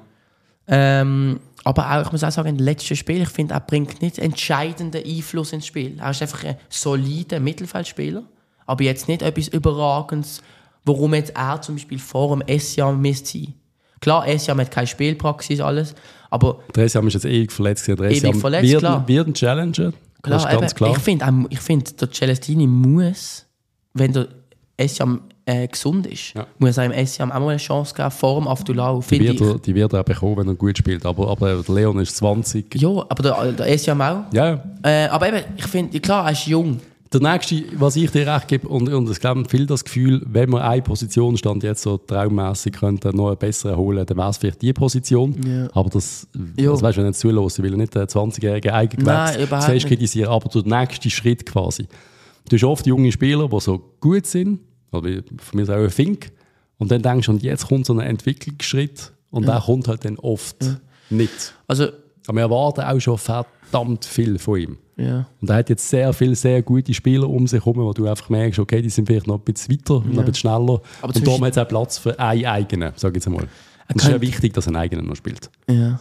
Ja. Aber auch, ich muss auch sagen, im letzten Spiel, ich finde, er bringt nicht entscheidenden Einfluss ins Spiel. Er ist einfach ein solider Mittelfeldspieler, aber jetzt nicht etwas Überragendes, warum jetzt er zum Beispiel vor dem Essiam misst sein. Klar, Essiam hat keine Spielpraxis, alles, aber... Der Essiam ist jetzt ewig verletzt. Der ewig verletzt, wird ein Challenger, klar, das ist ganz klar. Ich find, der Celestini muss, wenn der Essiam gesund ist, muss er im Essiam auch mal eine Chance geben, vor dem Afdullah, finde ich. Die wird er bekommen, wenn er gut spielt, aber der Leon ist 20. Ja, aber der Essiam auch. Ja. Aber eben, ich finde, klar, er ist jung. Der nächste, was ich dir recht gebe, und ich glaube, viel das Gefühl, wenn man eine Position stand jetzt so traummässig könnte noch eine bessere holen, dann wäre es vielleicht die Position. Ja. Aber das weißt du nicht zulassen, weil er nicht den 20-jährigen Eigengewächs zuerst kritisieren, aber der nächste Schritt quasi. Du hast oft junge Spieler, die so gut sind, oder von mir ist auch ein Fink, und dann denkst du, und jetzt kommt so ein Entwicklungsschritt, und der kommt halt dann oft nicht. Also, aber wir erwarten auch schon verdammt viel von ihm. Ja. Und er hat jetzt sehr viele, sehr gute Spieler um sich herum, wo du einfach merkst, okay, die sind vielleicht noch ein bisschen weiter, noch ein bisschen schneller. Aber und darum hat es auch Platz für einen eigenen, sage ich jetzt einmal. Und es ist ja wichtig, dass er einen eigenen noch spielt.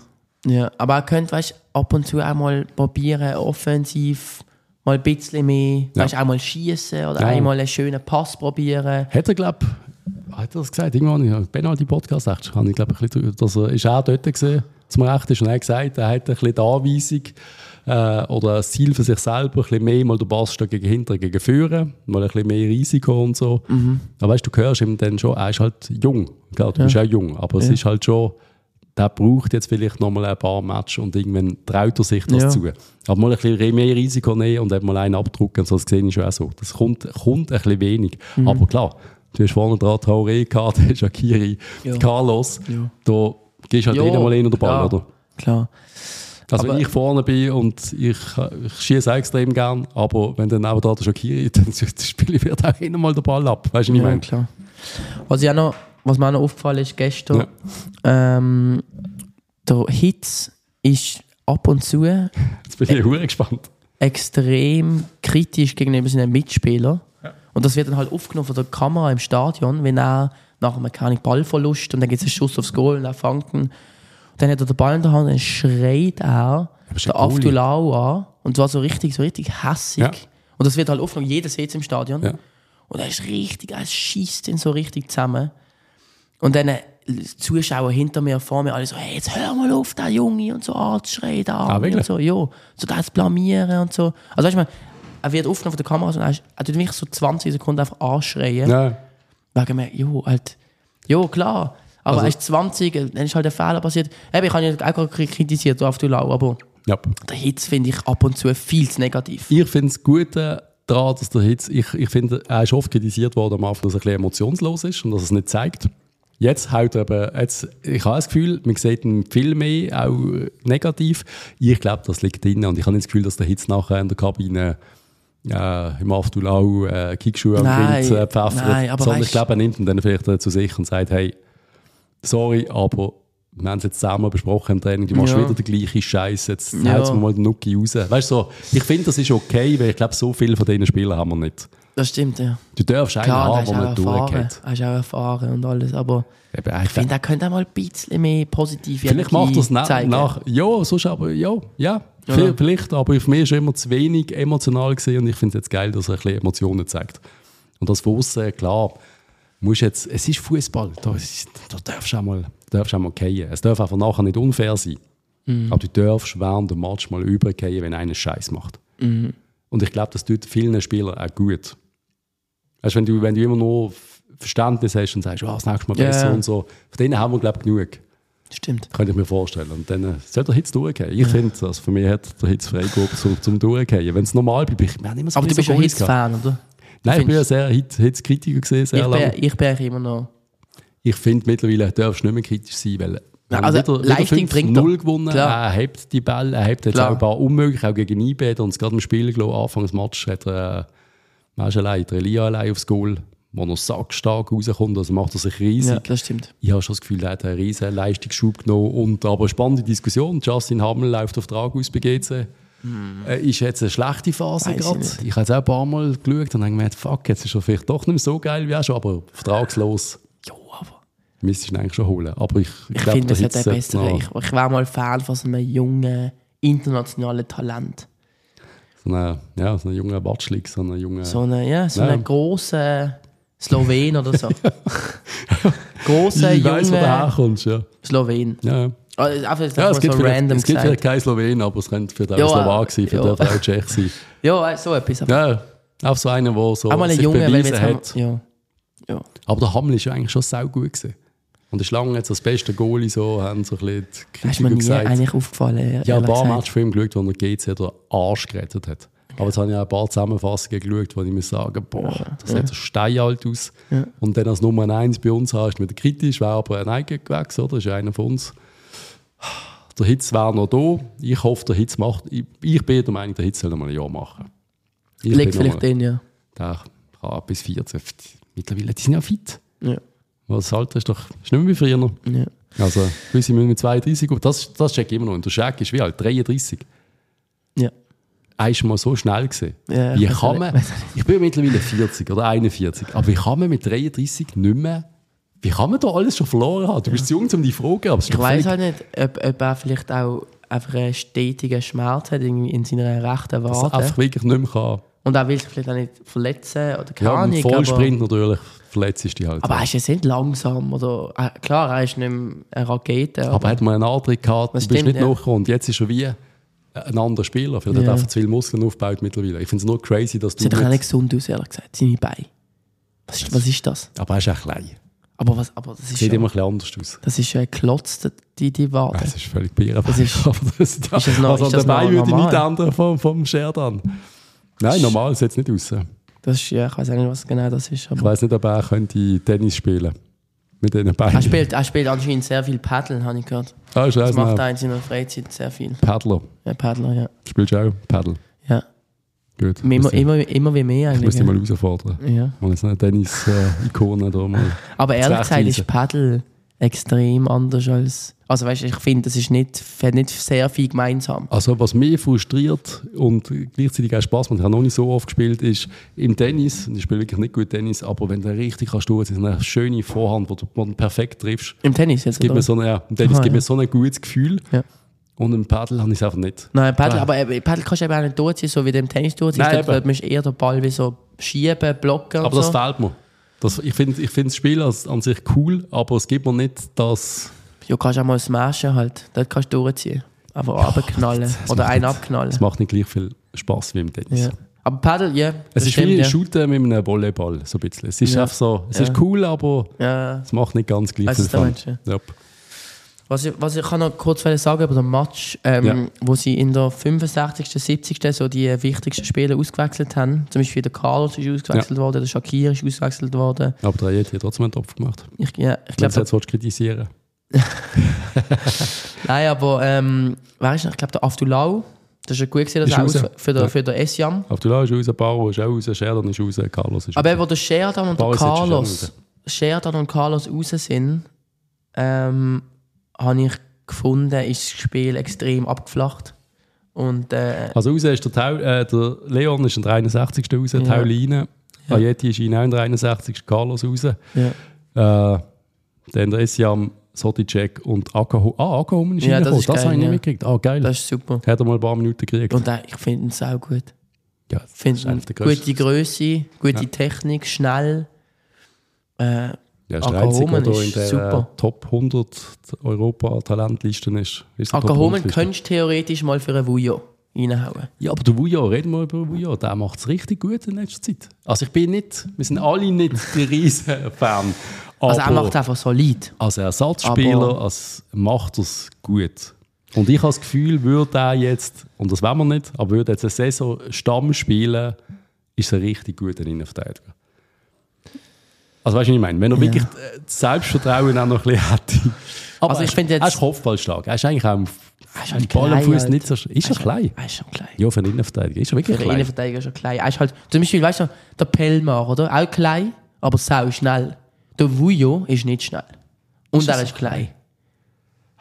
Ja. Aber er könnte, weißt, ab und zu auch mal probieren, offensiv mal ein bisschen mehr, weißt, auch mal schießen oder einmal einen schönen Pass probieren. Hat er, glaube ich, hat er das gesagt? Irgendwann, ich habe Penalty-Podcast gesagt, ich glaube, dass er ist auch dort gesehen, dass man recht ist, und er hat gesagt, er hat ein bisschen die Anweisung, oder ein Ziel für sich selber, ein bisschen mehr mal den Pass gegen hinten, gegen führen, mal ein bisschen mehr Risiko und so. Mhm. Aber weißt, du hörst ihm dann schon, er ist halt jung. Klar, du bist auch jung, aber es ist halt schon, der braucht jetzt vielleicht noch mal ein paar Matches und irgendwann traut er sich das zu. Aber mal ein bisschen mehr Risiko nehmen und mal einen abdrücken, so, das sehe ich schon auch so. Das kommt ein bisschen wenig. Mhm. Aber klar, du hast vorne dran Traoré gehabt, Shaqiri, Carlos, da gehst halt jedem mal in den Ball, oder? Klar. Also wenn ich vorne bin und ich schieße extrem gern, aber wenn dann neben da der Shaqiri, dann spiele ich wird auch immer mal den Ball ab. Weißt du, was ich meine? Klar. Was mir auch noch aufgefallen ist gestern, der Hitz ist ab und zu jetzt bin ich gespannt. Extrem kritisch gegenüber seinen Mitspielern. Ja. Und das wird dann halt aufgenommen von der Kamera im Stadion, wenn er nach einem Ballverlust und dann gibt es einen Schuss aufs Goal und er fängt ihn. Dann hat er den Ball in der Hand und dann schreit er den Afdullah an. Und zwar so richtig hässig. Ja. Und das wird halt aufgenommen, jeder sieht es im Stadion. Ja. Und er schießt ihn so richtig zusammen. Und dann Zuschauer hinter mir, vor mir, alle so, hey, jetzt hör mal auf, der Junge, und so anzuschreien, und so, so das blamieren und so. Also weißt du, er wird aufgenommen von der Kamera und er tut mich so 20 Sekunden einfach anschreien. Ja. Wegen mir, klar. Aber er ist 20, dann ist halt ein Fehler passiert. Ich habe ihn auch gerade kritisiert, Afdullah, aber der Hitz finde ich ab und zu viel zu negativ. Ich finde es gut daran, dass der Hitz, ich finde, er ist oft kritisiert worden am Anfang, dass er ein bisschen emotionslos ist und dass er es nicht zeigt. Jetzt haut er eben, ich habe das Gefühl, man sieht ihn viel mehr, auch negativ. Ich glaube, das liegt drin und ich habe nicht das Gefühl, dass der Hitz nachher in der Kabine im Afdullah Kickschuhe am Kind pfeffert. Sondern ich glaube, er nimmt ihn dann vielleicht zu sich und sagt, hey, sorry, aber wir haben es jetzt zusammen besprochen im Training, du machst wieder den gleichen Scheiß, jetzt hältst du mal den Nuki raus. Weißt du, so, ich finde, das ist okay, weil ich glaube, so viele von diesen Spielern haben wir nicht. Das stimmt, ja. Du darfst einen haben, der man durchgeht. Er ist auch erfahren und alles, aber ich finde, er könnte auch mal ein bisschen mehr positive Energie zeigen. Vielleicht macht das nach sonst aber, vielleicht, aber für mich ist er immer zu wenig emotional gewesen und ich finde es jetzt geil, dass er ein bisschen Emotionen zeigt. Und das von aussen, klar, es ist Fußball, da darfst du auch mal fallen. Es darf einfach nachher nicht unfair sein. Mhm. Aber du darfst während dem Match mal übergehen, wenn einer Scheiß macht. Mhm. Und ich glaube, das tut vielen Spielern auch gut. Also wenn du immer nur Verständnis hast und sagst, das nächste Mal besser und so, von denen haben wir, glaube ich, genug. Stimmt. Könnte ich mir vorstellen. Und dann soll der Hitz durchgehen. Ich finde, also für mich hat der Hitz Freigabe zum Durchgehen. Wenn es normal bleibt, wir haben immer so. Aber du bist ein Hitz-Fan, oder? Nein, ich bin ja sehr Hitz-Kritiker gesehen, sehr lange. Ich bin eigentlich immer noch. Ich finde, mittlerweile darfst du nicht mehr kritisch sein, weil wieder Leistung bringt 5-0 gewonnen, er hebt die Bälle, er hebt jetzt auch ein paar unmöglich, auch gegen IB, und es gerade im Spiel gelassen, Anfang des Matches hat er Elia allein aufs Goal, wo noch sackstark rauskommt, also macht er sich riesig. Ja, das stimmt. Ich habe schon das Gefühl, er hat einen riesen Leistungsschub genommen, aber eine spannende Diskussion. Justin Hammel läuft auf Trag aus bei GC. ist jetzt eine schlechte Phase Weiss gerade. Ich habe jetzt auch ein paar Mal geschaut und habe gemerkt, fuck, jetzt ist er vielleicht doch nicht mehr so geil wie auch schon, aber vertragslos. Ja, aber Müsstest du ihn eigentlich schon holen. Aber ich ich glaube, finde, der das hat Hitze ein besserer. Ich wäre mal Fan von so einem jungen, internationalen Talent. so einen jungen Watschlik, so einen jungen... So einen grossen Slowen oder so. Grosser, ich weiss, wo du junger herkommst, ja. Slowen. Ja. Einfach jetzt Ja, mal so random es gibt vielleicht gesagt. kein Slowen, aber es könnte vielleicht auch Ja, Slowak sein, ja. vielleicht auch Tschech sein. Ja, so etwas. Aber Ja, auch so einer, der so auch mal ein sich Junge, weil wir beweisen jetzt hat. haben, ja. Aber der Hammel ist ja eigentlich schon sau gut gewesen. Und ist lange jetzt als bester Goalie so, haben so ein bisschen die Das ist Kritiker mir nie gesagt. eigentlich aufgefallen. Ja, ein paar ehrlich Matches von ihm geschaut, wo er GC den Arsch gerettet hat. Aber jetzt habe ich auch ein paar Zusammenfassungen geschaut, wo ich mir sage, boah, das sieht so steinalt aus. Ja. Und dann als Nummer 1 bei uns hast, mit der kritisch, wäre aber ein eigener gewesen, oder? Das ist einer von uns. Der Hitz wäre noch da. Ich hoffe, der Hitz macht. Ich bin der Meinung, der Hitz soll noch mal ein Jahr machen. Ich Liegt bin noch vielleicht drin, ja. Der kann bis 14. Mittlerweile, die sind ja fit. Ja. Das Alter ist nicht mehr wie früher. Ja. Also, gewisse müssen mit 32, aber das check ich immer noch. Und der Shaq ist wie alt? 33. Ja. Er ist mal so schnell gewesen. Ja, wie ich kann weiß man, ich bin mittlerweile 40 oder 41, aber wie kann man mit 33 nicht mehr, wie kann man da alles schon verloren haben? Du bist zu jung, um dich zu fragen. Aber es ist Ich doch weiss völlig- halt nicht, ob er vielleicht auch einfach einen stetigen Schmerz hat irgendwie in seiner rechten dass er Wade. einfach wirklich nicht mehr kann. Und er will sich vielleicht auch nicht verletzen oder keine Ja, im Ahnung. Vollsprint natürlich verletzt ist die halt. Aber er ist jetzt nicht langsam. Oder, klar, er ist nicht mehr eine Rakete. Aber er hat mal einen Antritt gehabt, du Das bist stimmt, nicht ja. nachgekommen. Und jetzt ist er wie ein anderer Spieler. Vielleicht hat Ja. er einfach zu viele Muskeln aufgebaut mittlerweile. Ich finde es nur crazy, dass du sieht doch auch nicht- nicht gesund aus, ehrlich gesagt. Seine Beine. Was ist das? Aber er ist auch klein. Aber das ist Sieht ja, immer ein bisschen anders aus. das ist ja ein Klotz, die Wade. Das ist völlig bierbein. Das ist- Aber das, das noch- also ist an das dabei noch würde ich nicht normal? ändern vom Scherdan. Nein, normal sieht es nicht aus. Das ist, ja, ich weiß auch nicht, was genau das ist. Ich Aber weiss nicht, ob er könnte Tennis spielen mit diesen Beinen. er spielt anscheinend sehr viel Paddle, habe ich gehört. Ah, ist Das macht ein er in seiner Freizeit sehr viel. Paddler. Ja, Paddler, ja. Spielst du auch Paddle? Ja. Gut. Immer wie mehr Ich muss eigentlich. dich mal herausfordern. Ja. Mal jetzt eine Tennis-Ikone da mal. Aber ehrlich gesagt zurechtweisen. ist Paddle extrem anders als. Also weißt du, ich finde, das ist hat nicht sehr viel gemeinsam. Also was mich frustriert und gleichzeitig auch Spaß macht, ich habe noch nicht so oft gespielt, ist im Tennis, und ich spiele wirklich nicht gut Tennis, aber wenn du richtig kannst, ist eine schöne Vorhand, wo du perfekt triffst. Im Tennis jetzt, Gibt oder? mir so eine, im Tennis Aha, gibt ja. mir so ein gutes Gefühl. Ja. Und im Paddel habe ich es einfach nicht. Nein, Paddle, Ah. aber Paddle kannst du eben auch nicht durchziehen, so wie du im Tennis durchziehst. Nein, Dort eben. musst du eher den Ball wie so schieben, blocken und Aber das so. fehlt mir. Ich finde das Spiel an sich cool, aber es gibt mir nicht das... Ja, kannst auch mal smashen halt. Dort kannst du durchziehen. Einfach runterknallen das oder macht einen nicht- abknallen. Es macht nicht gleich viel Spaß wie im Tennis. Ja. Aber Paddle, ja. Es das ist stimmt, wie ja. Shooten mit einem Volleyball, so ein bisschen. Es ist Ja. einfach so, es Ja. ist cool, aber Ja. es macht nicht ganz gleich Weißt du, viel was du Fun. meinst, Ja. Was ich kann noch kurz sagen über den Match, Ja. wo sie in der 65., 70. so die wichtigsten Spieler ausgewechselt haben. Zum Beispiel der Carlos ist ausgewechselt worden, der Shakir ist ausgewechselt worden. Aber der Ayeti hat trotzdem einen Topf gemacht. Ich Wenn du glaube, jetzt willst kritisieren. nein, aber wer ist noch? Ich glaube, der Aftulau, das ist ja gut gesehen, dass Ist er raus. für den Esiam. Abdullah ist raus, Bauer ist auch raus, Sheridan ist raus, Carlos ist Aber raus. eben, wo der Sheridan und der Paris hat schon Carlos, Sheridan und Carlos raus sind, habe ich gefunden, ist das Spiel extrem abgeflacht. Und Also raus ist der Leon ist in der 61. raus, Ja. Tauline. Ja. Ayeti ist in der 61. Carlos raus. ja. Dann der Esiam, Soticek und Akahomen ist Ja, das reingekommen. ist Das geil, habe ich nicht ja. mitgekriegt. Ah, geil. Das ist super. Hat er mal ein paar Minuten gekriegt. Und ich finde ihn sau gut. Ja, Ich finde ist ihn einer der grössten. gute Größe, gute Ja. Technik, schnell. Ja, ist der Akahomen Einzige, der ist in der super. Top 100 Europa-Talentlisten ist. Ist der Top Akahomen 100 Liste. könntest du theoretisch mal für einen Vujo reinhauen. Ja, aber der Vujo, reden wir über Vujo, der macht es richtig gut in letzter Zeit. Also wir sind alle nicht die riesen Fan. Also er aber macht einfach solid. als Ersatzspieler Aber- macht er es gut. Und ich habe das Gefühl, würde er jetzt, und das wollen wir nicht, aber würde jetzt eine Saison Stamm spielen, ist er ein richtig guter Innenverteidiger. Also weißt du, was ich meine? Wenn er Ja. wirklich das Selbstvertrauen auch noch ein bisschen hätte. Aber Also ich finde jetzt- er ist kopfballstark. Er ist eigentlich auch am ist halt Ball am klein Fuß halt. nicht so... Ist er klein? Er ist schon klein. Ja, für einen Innenverteidiger. Ist er Für wirklich einen klein? Innenverteidiger ist er klein. Er ist halt, zum Beispiel, weißt du, der Pelmar, oder? Auch klein, aber sau schnell. Der Vujo ist nicht schnell. Und Ist er er ist so klein.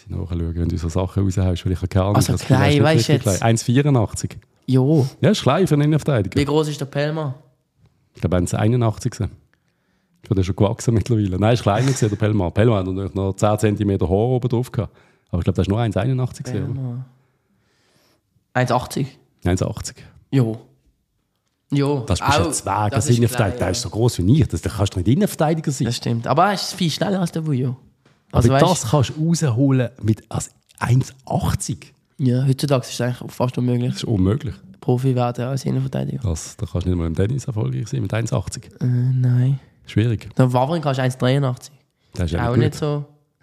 ich nachschauen, wenn du so Sachen raushaust, weil ich habe keine Ahnung. Also klein, weißt du jetzt? 1,84. Jo. Ja, ist klein für einen Innenverteidiger. Wie groß ist der Pelmer? Ich glaube, 1,81 gewesen. Ich bin schon gewachsen mittlerweile. Nein, ist kleiner gewesen, der Pelma. Pelma hat natürlich noch 10 cm Haar oben drauf gehabt. Aber ich glaube, das ist nur 1,81 gewesen. 1,80? 1,80. Jo. Jo. Das ist ein Zwerg, ein Innenverteidiger. Der ist so groß wie ich. Das kannst du nicht Innenverteidiger sein. Das stimmt. Aber er ist viel schneller als der Vujo. Also, aber das kannst du rausholen mit 1,80. Ja, heutzutage ist es eigentlich fast unmöglich. Das ist unmöglich. Profi werden als Innenverteidiger. Da kannst du nicht mal im Tennis erfolgreich sein mit 1,80. Nein. Schwierig. Der Wawrinka ist 1,83. Das ist auch gut. nicht so.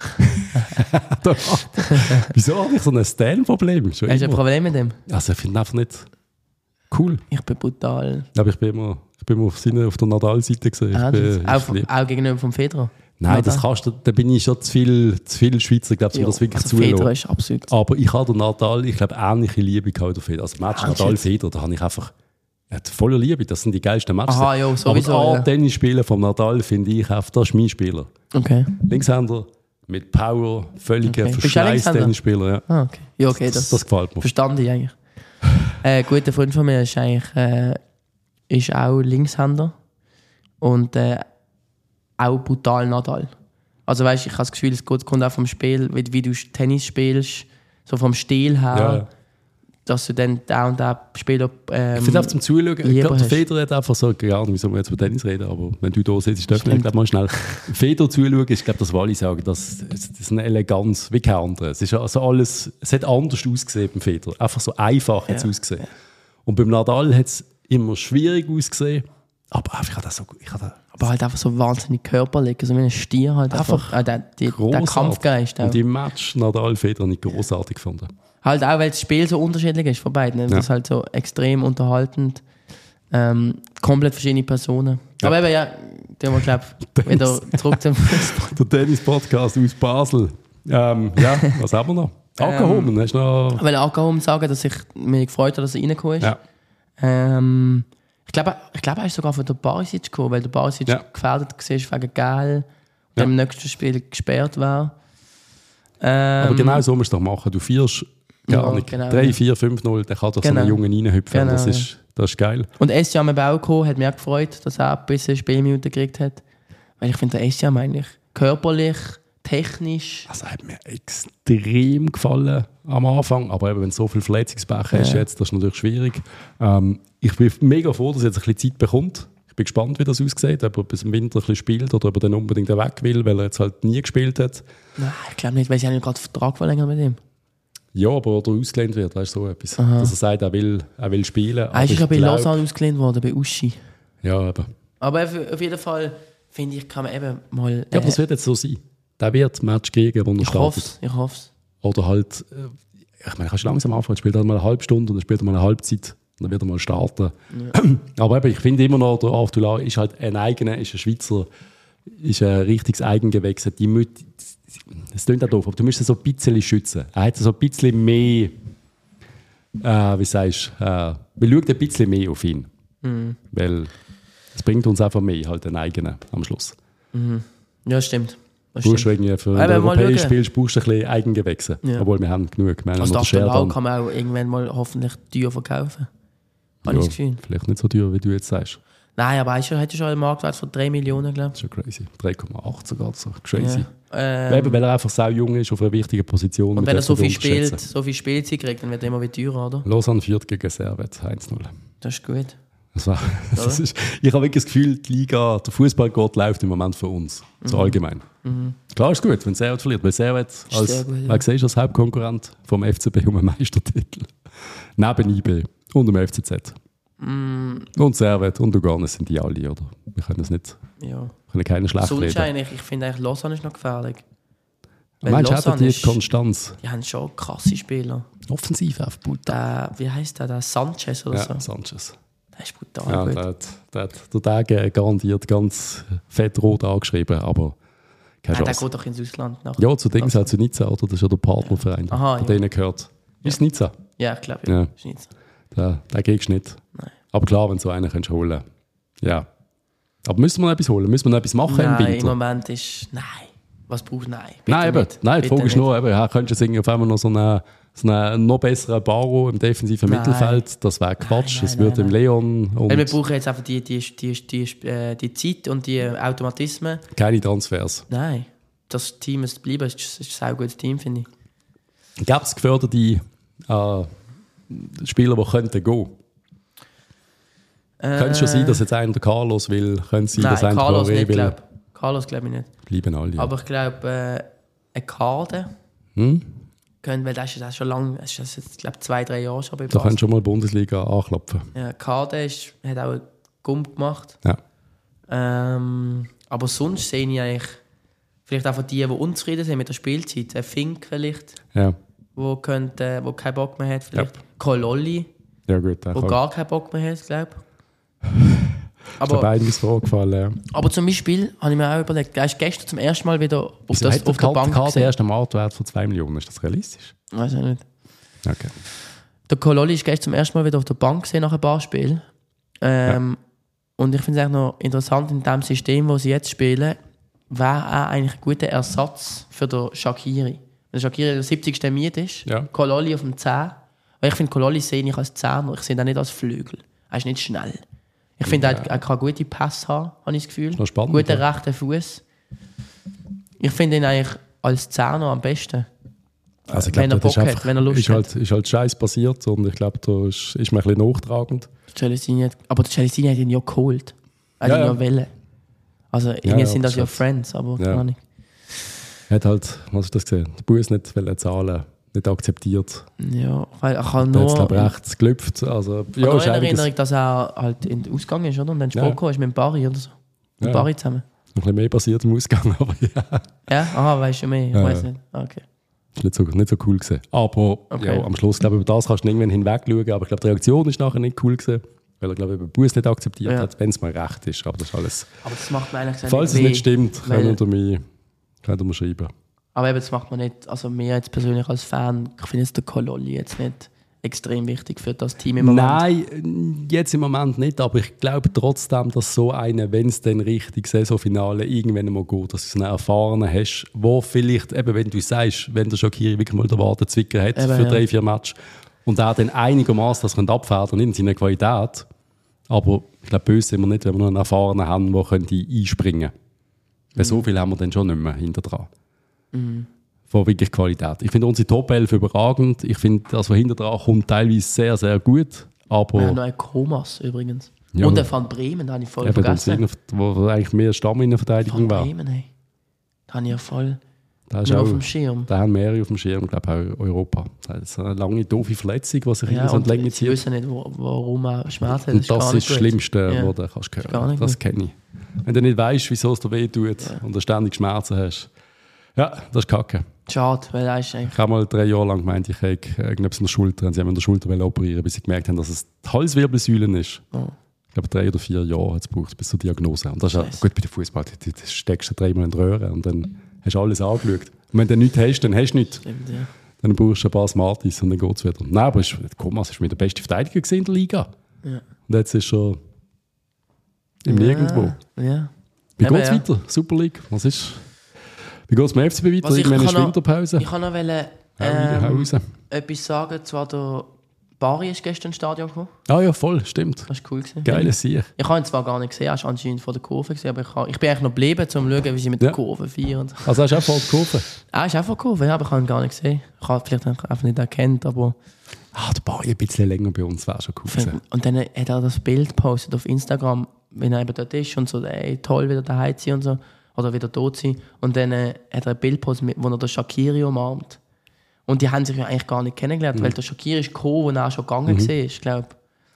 Wieso habe ich so ein Stan-Problem? Hast du ein Problem mit dem? Also ich finde einfach nicht cool. Ich bin brutal. Aber ich bin immer auf der Nadal-Seite gesehen. Auch gegenüber vom Federer? Nein, das kannst du, da bin ich schon zu viel Schweizer, glaube ich, um das wirklich also zulassen. Federer ist absolut. Aber ich habe den Nadal, ich glaube, ähnliche Liebe gehabt auf Federer. Also Match Nadal-Federer, da habe ich einfach voller Liebe. Das sind die geilsten Matches. Aha, ja, sowieso. Aber das Tennisspielen vom Nadal finde ich einfach, das ist mein Spieler. Okay. Linkshänder mit Power, völliger Verschleiß-Tennisspieler. Ja. Ah, okay. Ja, okay, das gefällt mir. Verstand ich eigentlich. Ein guter Freund von mir ist eigentlich ist auch Linkshänder und auch brutal Nadal. Also weißt, ich habe das Gefühl, es kommt auch vom Spiel, wie du Tennis spielst, so vom Stil her, Ja. dass du dann da und da Spieler ich finde auch zum Zuschauen, ich glaube, der Federer hat einfach so, keine Ahnung, wieso wir jetzt über Tennis reden, aber wenn du da sitzt, dürfen wir glaube mal schnell Federer zuschauen, ist glaube das, was alle sagen, das ist eine Eleganz wie kein anderer. Es ist also alles, es hat anders ausgesehen beim Federer, einfach so einfach hat es ausgesehen. Ja. Und beim Nadal hat es immer schwierig ausgesehen, aber einfach aber halt einfach so wahnsinnig körperlich, so wie ein Stier halt einfach der Kampfgeist. Auch. Und im Match Nadal-Federer nicht großartig gefunden. Halt auch, weil das Spiel so unterschiedlich ist von beiden. Ja. Das ist halt so extrem unterhaltend. Komplett verschiedene Personen. Ja. Aber eben, ja, wir glaube wieder zurück zum Fußball. Der Tennis-Podcast aus Basel. Ja, was haben wir noch? Ackerholm, hast du noch... Ich will Ackerholm sagen, dass ich mich gefreut habe, dass er reingekommen ist. Ja. Ich glaube, er ist sogar von der Barisic gekommen, weil der Barisic gefährdet war wegen Gel, der im nächsten Spiel gesperrt war. Aber genau so musst du doch machen. Du führst gar nicht. Genau, 3, 4, 5-0, dann kann doch so einen Jungen reinhüpfen. Genau, das ist geil. Und Essiam ist auch gekommen, hat mich auch gefreut, dass er ein bisschen Spielminuten gekriegt hat. Weil ich finde, der Essiam eigentlich körperlich, technisch... Also hat mir extrem gefallen am Anfang, aber eben, wenn du so viel Verletzungspech hast, jetzt, das ist natürlich schwierig. Ich bin mega froh, dass er jetzt ein bisschen Zeit bekommt. Ich bin gespannt, wie das aussieht, ob er bis im Winter ein bisschen spielt oder ob er dann unbedingt weg will, weil er jetzt halt nie gespielt hat. Nein, ich glaube nicht, weil sie haben ja gerade einen Vertrag verlängert mit ihm. Ja, aber oder ausgelehnt wird, weißt du, so etwas. Aha. Dass er sagt, er will spielen. Er ist ja bei Lausanne ausgelehnt worden, bei Uschi. Ja, eben. Aber auf jeden Fall, finde ich, kann man eben mal... Ja, aber das wird jetzt so sein. Der wird Match gegen, wo er startet. Ich hoffe es. Oder halt, ich meine, kannst du langsam anfangen, spielt halt mal eine halbe Stunde und dann spielt er mal eine Halbzeit. Dann wird er mal starten. Ja. Aber eben, ich finde immer noch, der Arthur ist halt ein eigener, ist ein Schweizer, ist ein richtiges Eigengewächs. Es klingt auch doof, aber du musst ihn so ein bisschen schützen. Er hat so ein bisschen mehr, wie sagst du, wir schauen ein bisschen mehr auf ihn. Mhm. Weil es bringt uns einfach mehr, halt den eigenen am Schluss. Mhm. Ja, stimmt. Du brauchst irgendwie für ein europäisches Spiel brauchst du ein bisschen Eigengewächse. Ja. Obwohl wir haben genug. Also das Lau kann man auch irgendwann mal hoffentlich teuer verkaufen. Ja, vielleicht nicht so teuer, wie du jetzt sagst. Nein, aber er hat schon einen Marktwert von 3 Millionen, glaube ich. Das ist schon crazy. 3,8 sogar. So crazy. Ja. Weil er einfach sau jung ist, auf einer wichtigen Position. Und wenn er so viel Spielzeit kriegt, dann wird er immer wieder teurer, oder? Lausanne führt gegen Servet 1-0. Das ist gut. Ich habe wirklich das Gefühl, die Liga, der Fußballgott läuft im Moment für uns. So allgemein. Mhm. Klar ist gut, wenn Servet verliert. Weil Servet als Hauptkonkurrent vom FCB um einen Meistertitel. Neben IB und dem FCZ. Und Servet und Lugano sind die alle, oder? Wir können es nicht. Ja. Können keinen schlecht reden. Ich finde eigentlich, Lausanne ist noch gefährlich. Meinst du, hätten die Konstanz? Die haben schon krasse Spieler. Offensiv auf brutal. Wie heisst der? Sanchez oder so? Ja, Sanchez. Der ist brutal gut. Der hat der Tage garantiert ganz fett rot angeschrieben, aber keine Chance. Der geht doch ins Ausland. Ja, zu Dings, zu Nizza, oder? Das ist ja der Partnerverein, der denen gehört. Ist Nizza? Ja, ich glaube, ja. Ist Nizza. Den kriegst du nicht. Nein. Aber klar, wenn du so einen kannst holen kannst. Ja. Aber müssen wir noch etwas holen? Müssen wir noch etwas machen im Winter? Im Moment ist... Nein. Was braucht Nein? Nein, eben. Nicht. Nein, die Bitte Frage ist nicht. nur, eben, könntest du jetzt auf einmal noch so einen noch besseren Baro im defensiven Nein. Mittelfeld? Das wäre Quatsch. Nein, Das würde im nein. Leon und Weil wir brauchen jetzt einfach die Zeit und die Automatismen. keine Transfers. Nein, das Team muss bleiben. Es ist ein sehr gutes Team, finde ich. Gäbe es geförderte Spieler, die könnten gehen? Könnte es schon sein, dass jetzt einer der Carlos will? Könnte es sein, dass Nein, einer Carlos Traoré nicht, will? glaube ich. Carlos glaube ich nicht. Bleiben alle. Ja. Aber ich glaube, ein Kader Hm? weil das ist schon lange, das ist jetzt, glaube 2-3 Jahre schon bei Da Basel. könntest du schon mal die Bundesliga anklopfen. Ja, Kader hat auch einen Gump gemacht. Ja. Aber sonst sehe ich eigentlich vielleicht auch von die unzufrieden sind mit der Spielzeit. Ein Fink vielleicht, Ja. wo keinen Bock mehr hat. Vielleicht Kololli, Ja gut, wo gar keinen Bock mehr hat, glaube ich. Ich glaube, Aber, einiges vorgefallen. Ja. aber zum Beispiel habe ich mir auch überlegt, er ist gestern zum ersten Mal wieder auf Wieso hat der Bank Kader gesehen. erst einen Marktwert von 2 Millionen? Ist das realistisch? Weiß ich nicht. Okay. Der Kololli ist gestern zum ersten Mal wieder auf der Bank gesehen nach ein paar Spielen. Und ich finde es eigentlich noch interessant, in dem System, das sie jetzt spielen, wäre er eigentlich ein guter Ersatz für den Shaqiri. Wenn der Shaqiri der 70. Miet ist, Ja. Kololli auf dem 10. Weil ich finde, Kololli sehe ich als 10er, ich sehe ihn nicht als Flügel. Er ist nicht schnell. Ich finde, er kann gute Pässe haben, habe ich das Gefühl. Noch spannend, Guten ja. rechten Fuß. Ich finde ihn eigentlich als 10er am besten. Also ich Wenn er glaube, das Bock hat, wenn er Lust ist halt Scheiß passiert und ich glaube, da ist man ein bisschen nachtragend. Aber der Celestini hat ihn ja geholt. Er hat ihn ja wollen. Also irgendwie ja, sind das ja das Friends, aber Ja. keine Ahnung. Er hat halt, was ist das gesehen? Der Bus nicht wollen zahlen, nicht akzeptiert. Ja, weil er kann Er hat nur... glaube rechts gelüpft. Also, Ja, ist in einiges. Erinnerung, dass er halt in den Ausgang ist, oder? Und dann Ja. Sport ist mit dem Barry oder so. Mit Ja. Barry zusammen. Ein bisschen mehr passiert im Ausgang, aber ja, Ja? Aha, weißt du mehr? Ich Ja, weiß ja. nicht. Ah, okay. ist nicht so cool gewesen. Aber Okay. ja, am Schluss, glaube ich, über das kannst du irgendwann hinweg schauen. Aber ich glaube, die Reaktion ist nachher nicht cool gewesen, weil er, glaube ich, den Bus nicht akzeptiert Ja. hat, wenn es mal recht ist. Aber das ist alles. Aber das macht mir eigentlich gesagt Falls es weh. nicht stimmt, weil- könnt ihr mir schreiben. Aber eben, das macht man nicht, also mir jetzt persönlich als Fan, ich finde jetzt der Kololli jetzt nicht extrem wichtig für das Team im Moment. Nein, jetzt im Moment nicht, aber ich glaube trotzdem, dass so einer, wenn es dann richtig Saisonfinale irgendwann mal geht, dass du einen Erfahrenen hast, wo vielleicht, eben wenn du sagst, wenn der Shaqiri wirklich mal den Wartezwicker hat Eben, für ja. 3-4 Matches und er dann einigermaßen das abfedern in seiner Qualität, aber ich glaube, böse sind wir nicht, wenn wir noch einen Erfahrenen haben, der könnte einspringen könnte. Weil so viel haben wir dann schon nicht mehr hinter dran. Von wirklich Qualität. Ich finde unsere Top 11 überragend. Ich finde, das, was hinter dran kommt, teilweise sehr, sehr gut. Aber Wir haben noch einen Komas übrigens. Ja. Und einen Van Bremen, den habe ich voll eben vergessen. wo eigentlich mehr Stamminnenverteidigung Van war. Bremen, hey. Den habe ich ja voll Da ist nicht auch, auf dem Schirm. da haben mehrere auf dem Schirm, glaube ich, auch Europa. Das ist eine lange, doofe Verletzung, die sich Ja, so und entlang sie zieht. wissen nicht, warum er Schmerzen hat. Und das gar ist nicht das gut. Schlimmste, Ja. was du kannst gar hören. nicht Das gut. kenne ich. Wenn du nicht weißt, wieso es dir weh tut und du ständig Schmerzen hast. Ja, das ist kacke. Schade, weil er ist eigentlich... Ich habe mal 3 Jahre lang gemeint, ich hätte irgendetwas in der Schulter. Und sie haben in der Schulter operieren, bis sie gemerkt haben, dass es die Halswirbelsäule ist. Oh. Ich glaube, 3 oder 4 Jahre hat es gebraucht bis zur Diagnose. Und das ist ja Scheiße. gut bei der Fußball. Du steckst du 3-mal in die Röhre und dann hast du alles angeschaut. Und wenn du nichts hast, dann hast du nichts. Stimmt, ja. Dann brauchst du ein paar Smarties und dann geht es wieder. Nein, aber Komas war der beste Verteidiger gewesen in der Liga. Ja. Und jetzt ist er schon im Nirgendwo. Ja. Wie Eben, geht es ja. weiter? Super League. Was ist? Wie geht es mit FCB weiter? Was ich Irgendwann ist kann noch- Winterpause. Ich kann noch Hau raus. etwas sagen. Zwar der Bari ist gestern ins Stadion gekommen. Ah ja, voll, stimmt. Das war cool. Gewesen. Geiles Sieg. Ich habe ihn zwar gar nicht gesehen, er ist anscheinend vor der Kurve gesehen, aber ich bin eigentlich noch geblieben, um zu schauen, wie sie mit Ja. der Kurve feiern. Also hast du auch voll geholfen? Er ist auch vor der Kurve, ja, aber ich habe ihn gar nicht gesehen. Ich habe ihn vielleicht einfach nicht erkannt, aber... Ah, der Bari ein bisschen länger bei uns wäre schon cool gewesen. Und dann hat er das Bild gepostet auf Instagram, wenn er eben dort ist und so, ey, toll, wieder daheim zu sein und so. Oder wieder tot sein. Und dann hat er ein Bild gepostet, wo er den Shaqiri umarmt. Und die haben sich ja eigentlich gar nicht kennengelernt, weil der Shaqiri ist gekommen, wo er schon gegangen war, ich glaube.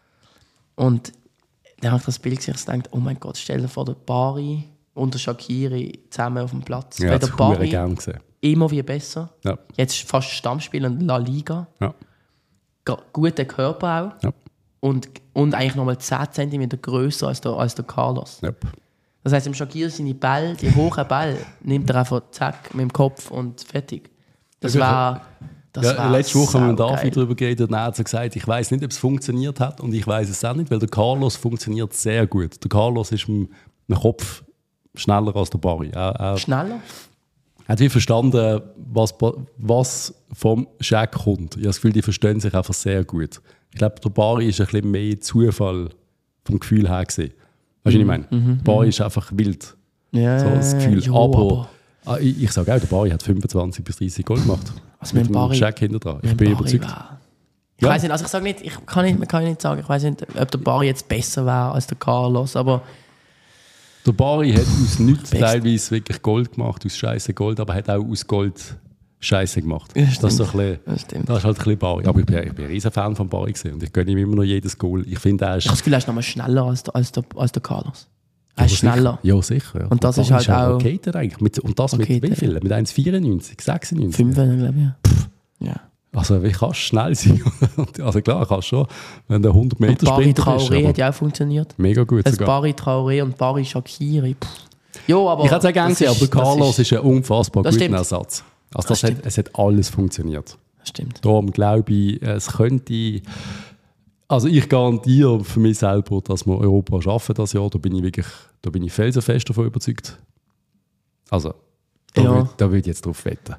Und dann habe ich das Bild gesehen und gedacht, oh mein Gott, stell dir vor, der Bari und der Shaqiri zusammen auf dem Platz. Ja, weil das der habe ich Bari gerne gesehen. immer wie besser. Ja. Jetzt fast Stammspieler in La Liga. Ja. Guter Körper auch. Ja. Und eigentlich nochmal 10 cm grösser als der Carlos. Ja. Das heisst, im Shaqiri seine Bälle, die hohen Bälle, nimmt er einfach zack mit dem Kopf und fertig. Das war. Letzte Woche haben wir mit David saugeil. darüber geredet und er hat so gesagt, ich weiß nicht, ob es funktioniert hat und ich weiß es auch nicht, weil der Carlos funktioniert sehr gut. Der Carlos ist im Kopf schneller als der Bari. Schneller? Hat wie verstanden, was vom Shaq kommt. Ich habe das Gefühl, die verstehen sich einfach sehr gut. Ich glaube, der Bari ist ein bisschen mehr Zufall vom Gefühl her gesehen. Weißt du, was ich meine? Der Bari ist einfach wild. Ja, So das Gefühl. jo, Aber ich sage auch, der Bari hat 25 bis 30 Goal gemacht. Also mit dem Bari, Shaq hinter dran. Ich bin überzeugt. Ich weiß nicht, also ich sage nicht, man kann nicht sagen, ich weiß nicht, ob der Bari jetzt besser wäre als der Carlos, aber Der Bari hat aus nichts teilweise wirklich Gold gemacht, aus Scheiße Gold, aber hat auch aus Gold Scheiße gemacht. Ja, das ist so ein bisschen, das stimmt. Das ist halt ein bisschen Bari. Aber ich bin ein riesen Fan von Bari gewesen und ich gönne ihm immer noch jedes Goal. Ich finde, er ist... ich habe das Gefühl, er ist noch mal schneller als der Carlos. Er ist schneller. Ja, sicher. Ja. Und das ist halt auch... Rokater eigentlich. Und das mit wie viel? Mit 1,94, 96? 5, glaube ich. Ja. Also wie kannst du schnell sein? Also klar, kannst du schon, wenn du 100 Meter Sprinter Bari bist. Traoré hat ja auch funktioniert. Mega gut Das sogar. Bari Traoré und Bari Shaqiri. Jo, aber Ich hätte es auch gerne gesehen, aber Carlos ist ein unfassbar das guter stimmt. Ersatz. Also es hat alles funktioniert. Das stimmt. Darum glaube ich, es könnte... Also ich garantiere für mich selber, dass wir Europa schaffen das Jahr. Da bin ich felsenfest davon überzeugt. Also, da würde ich jetzt drauf wetten.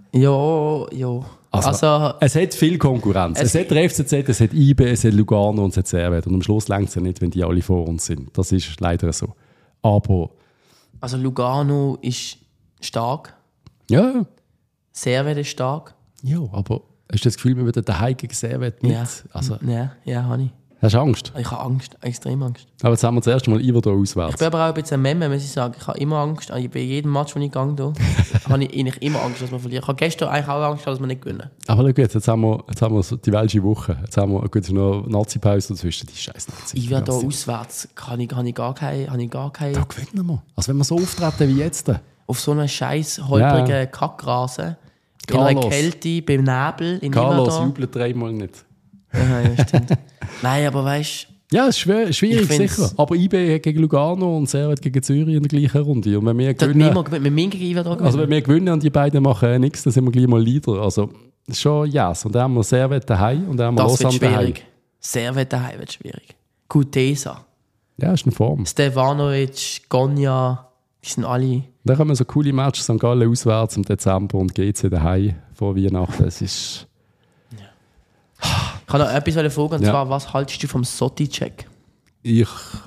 Ja. Also es hat viel Konkurrenz. Es hat der FCZ, es hat IB, es hat Lugano und es hat Servet. Und am Schluss längt es ja nicht, wenn die alle vor uns sind. Das ist leider so. Aber... Also Lugano ist stark. Ja. Servet ist stark. Ja, aber hast du das Gefühl, wir würden daheim gegen Servet nicht? Ja, Also, ja, habe ich. hast du Angst? Ich habe Angst, extrem Angst. Aber jetzt haben wir das erste Mal Iver da auswärts. Ich bin aber auch ein bisschen ein Memme, muss ich sagen. Ich habe immer Angst, bei jedem Match, wo ich gehe, habe ich eigentlich immer Angst, dass wir verlieren. Ich habe gestern eigentlich auch Angst, dass wir nicht gewinnen. Aber gut, jetzt haben wir so die welche Woche. Jetzt haben wir gut, noch Nazi-Pause dazwischen. Die scheiß Nazi. Ich werde hier auswärts, habe ich gar keine... Da gewinnen wir. Also wenn wir so auftreten wie jetzt. Auf so einem scheiß holprigen Kackrasen, in einer Kälte, beim Nebel, in Carlos jubelt 3-mal nicht. Ja, stimmt. Nein, aber weißt du... Ja, es ist schwierig, sicher. Aber IB hat gegen Lugano und Servet gegen Zürich in der gleichen Runde. Und wenn wir gewinnen... Wir müssen gegen IBE gewinnen. Also wenn wir gewinnen und die beiden machen nichts, dann sind wir gleich mal Leader. Also, das ist schon yes. Und dann haben wir Servet daheim und dann haben wir Lausanne daheim. Servet daheim wird schwierig. Kutesa. Ja, ist eine Form. Stevanovic, Gonja, die sind alle... Dann haben wir so coole Matches, St. Gallen auswärts im Dezember und GC daheim vor Weihnachten. Das ist... Ich kann noch etwas fragen, und zwar, was haltest du vom Sotti-Check? Ich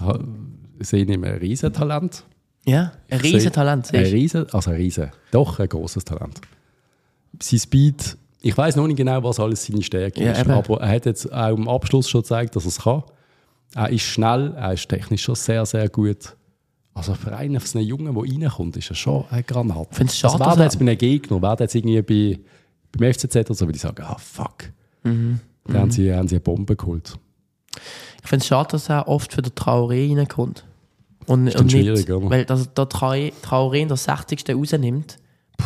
sehe in ihm ein Riesentalent. Ja, ein Riesentalent. Ein Riesen, doch ein grosses Talent. Sein Speed, ich weiß noch nicht genau, was alles seine Stärke ist, aber er hat jetzt auch im Abschluss schon gezeigt, dass er es kann. Er ist schnell, er ist technisch schon sehr, sehr gut. Also für einen Jungen, der reinkommt, ist er schon ein Granat. Ich finde es schade, wäre jetzt bei einem Gegner, wäre jetzt irgendwie beim FCZ oder so, würde ich sagen, fuck. Dann haben sie eine Bombe geholt. Ich finde es schade, dass er oft für den Traoré reinkommt. Und ist dann schwierig, nicht, oder? weil der Traoré in der 60. rausnimmt,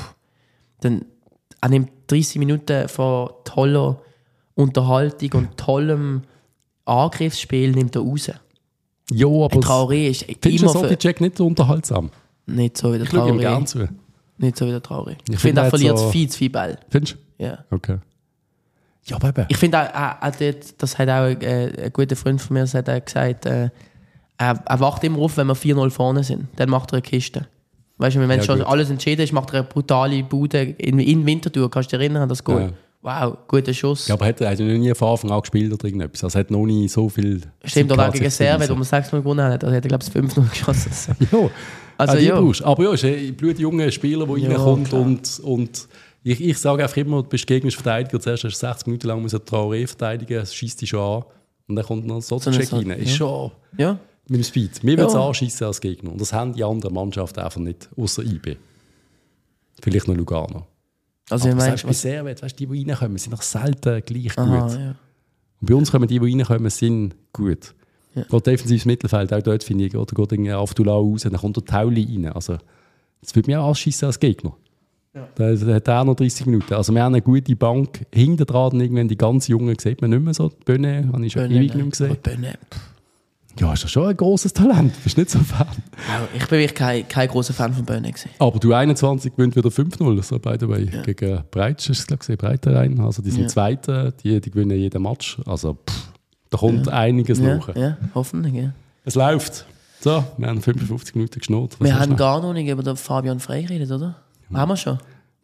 dann er nimmt 30 Minuten von toller Unterhaltung und tollem Angriffsspiel nimmt er raus. Ja, aber Traoré ist findest du Sotti-Check nicht unterhaltsam? Nicht so wie der Ich schaue ihm Traoré. gerne zu. Nicht so wie der Traoré. Ich find, finde, er er verliert so- viel zu viel Ball. Findest du? Ja. Okay. Ja, aber eben. Ich finde, das hat auch ein guter Freund von mir das hat auch gesagt, er wacht immer auf, wenn wir 4-0 vorne sind. Dann macht er eine Kiste. Weißt du, wenn schon gut. alles entschieden ist, macht er eine brutale Bude in Winterthur. Kannst du dich erinnern an das Goal? Ja. Wow, guter Schuss. Ja, aber hat er noch nie von Anfang an gespielt oder irgendetwas? Also hat noch nie so viel... Stimmt, oder auch gegen Servet, wo beweisen. wir 6-0 gewonnen haben. Da hat er, glaube ich, 5-0 geschossen. Ja, Also, die ja. brauchst du. Aber ja, ist ein blutjunger Spieler, der Ja, reinkommt klar. und ich sage einfach immer, du bist gegnerischer Verteidiger, zuerst hast du 60 Minuten lang muss Traoré verteidigen, es schießt dich schon an und dann kommt noch so ein Check rein. Ist schon Ja. mit dem Speed. Wir würden es anschießen als Gegner und das haben die anderen Mannschaften einfach nicht, außer IB. Vielleicht noch Lugano. Also, Aber ich selbst meine, bei Servet, weißt, die reinkommen, sind noch selten gleich aha, gut. ja. Und bei uns kommen die reinkommen, sind gut. Ja. Geht defensives Mittelfeld, auch dort finde ich, oder geht irgendwie Avdullah raus, dann kommt der Tauli rein. Also, das würde mich auch anschießen als Gegner. Ja. Da hat er auch noch 30 Minuten. Also wir haben eine gute Bank. Hinten dran, irgendwann die ganz Jungen, sieht man nicht mehr so. Die Böhne habe ich schon ewig nicht mehr gesehen. Böhne. Ja, ist ja schon ein grosses Talent. Bist nicht so ein Fan. Ich bin wirklich kein grosser Fan von Böhne gewesen. Aber du 21 gewinnt wieder 5-0, so by the way. Gegen Breitsch, ist es, glaube ich, Breiterein. Also die sind Zweite, die gewinnen jeden Match. Also da kommt einiges nach. Ja, hoffentlich, ja. Es läuft. So, wir haben 55 Minuten geschnurrt. Was Wir hast haben du noch? gar noch nicht über den Fabian Frey geredet, oder? Haben wir schon?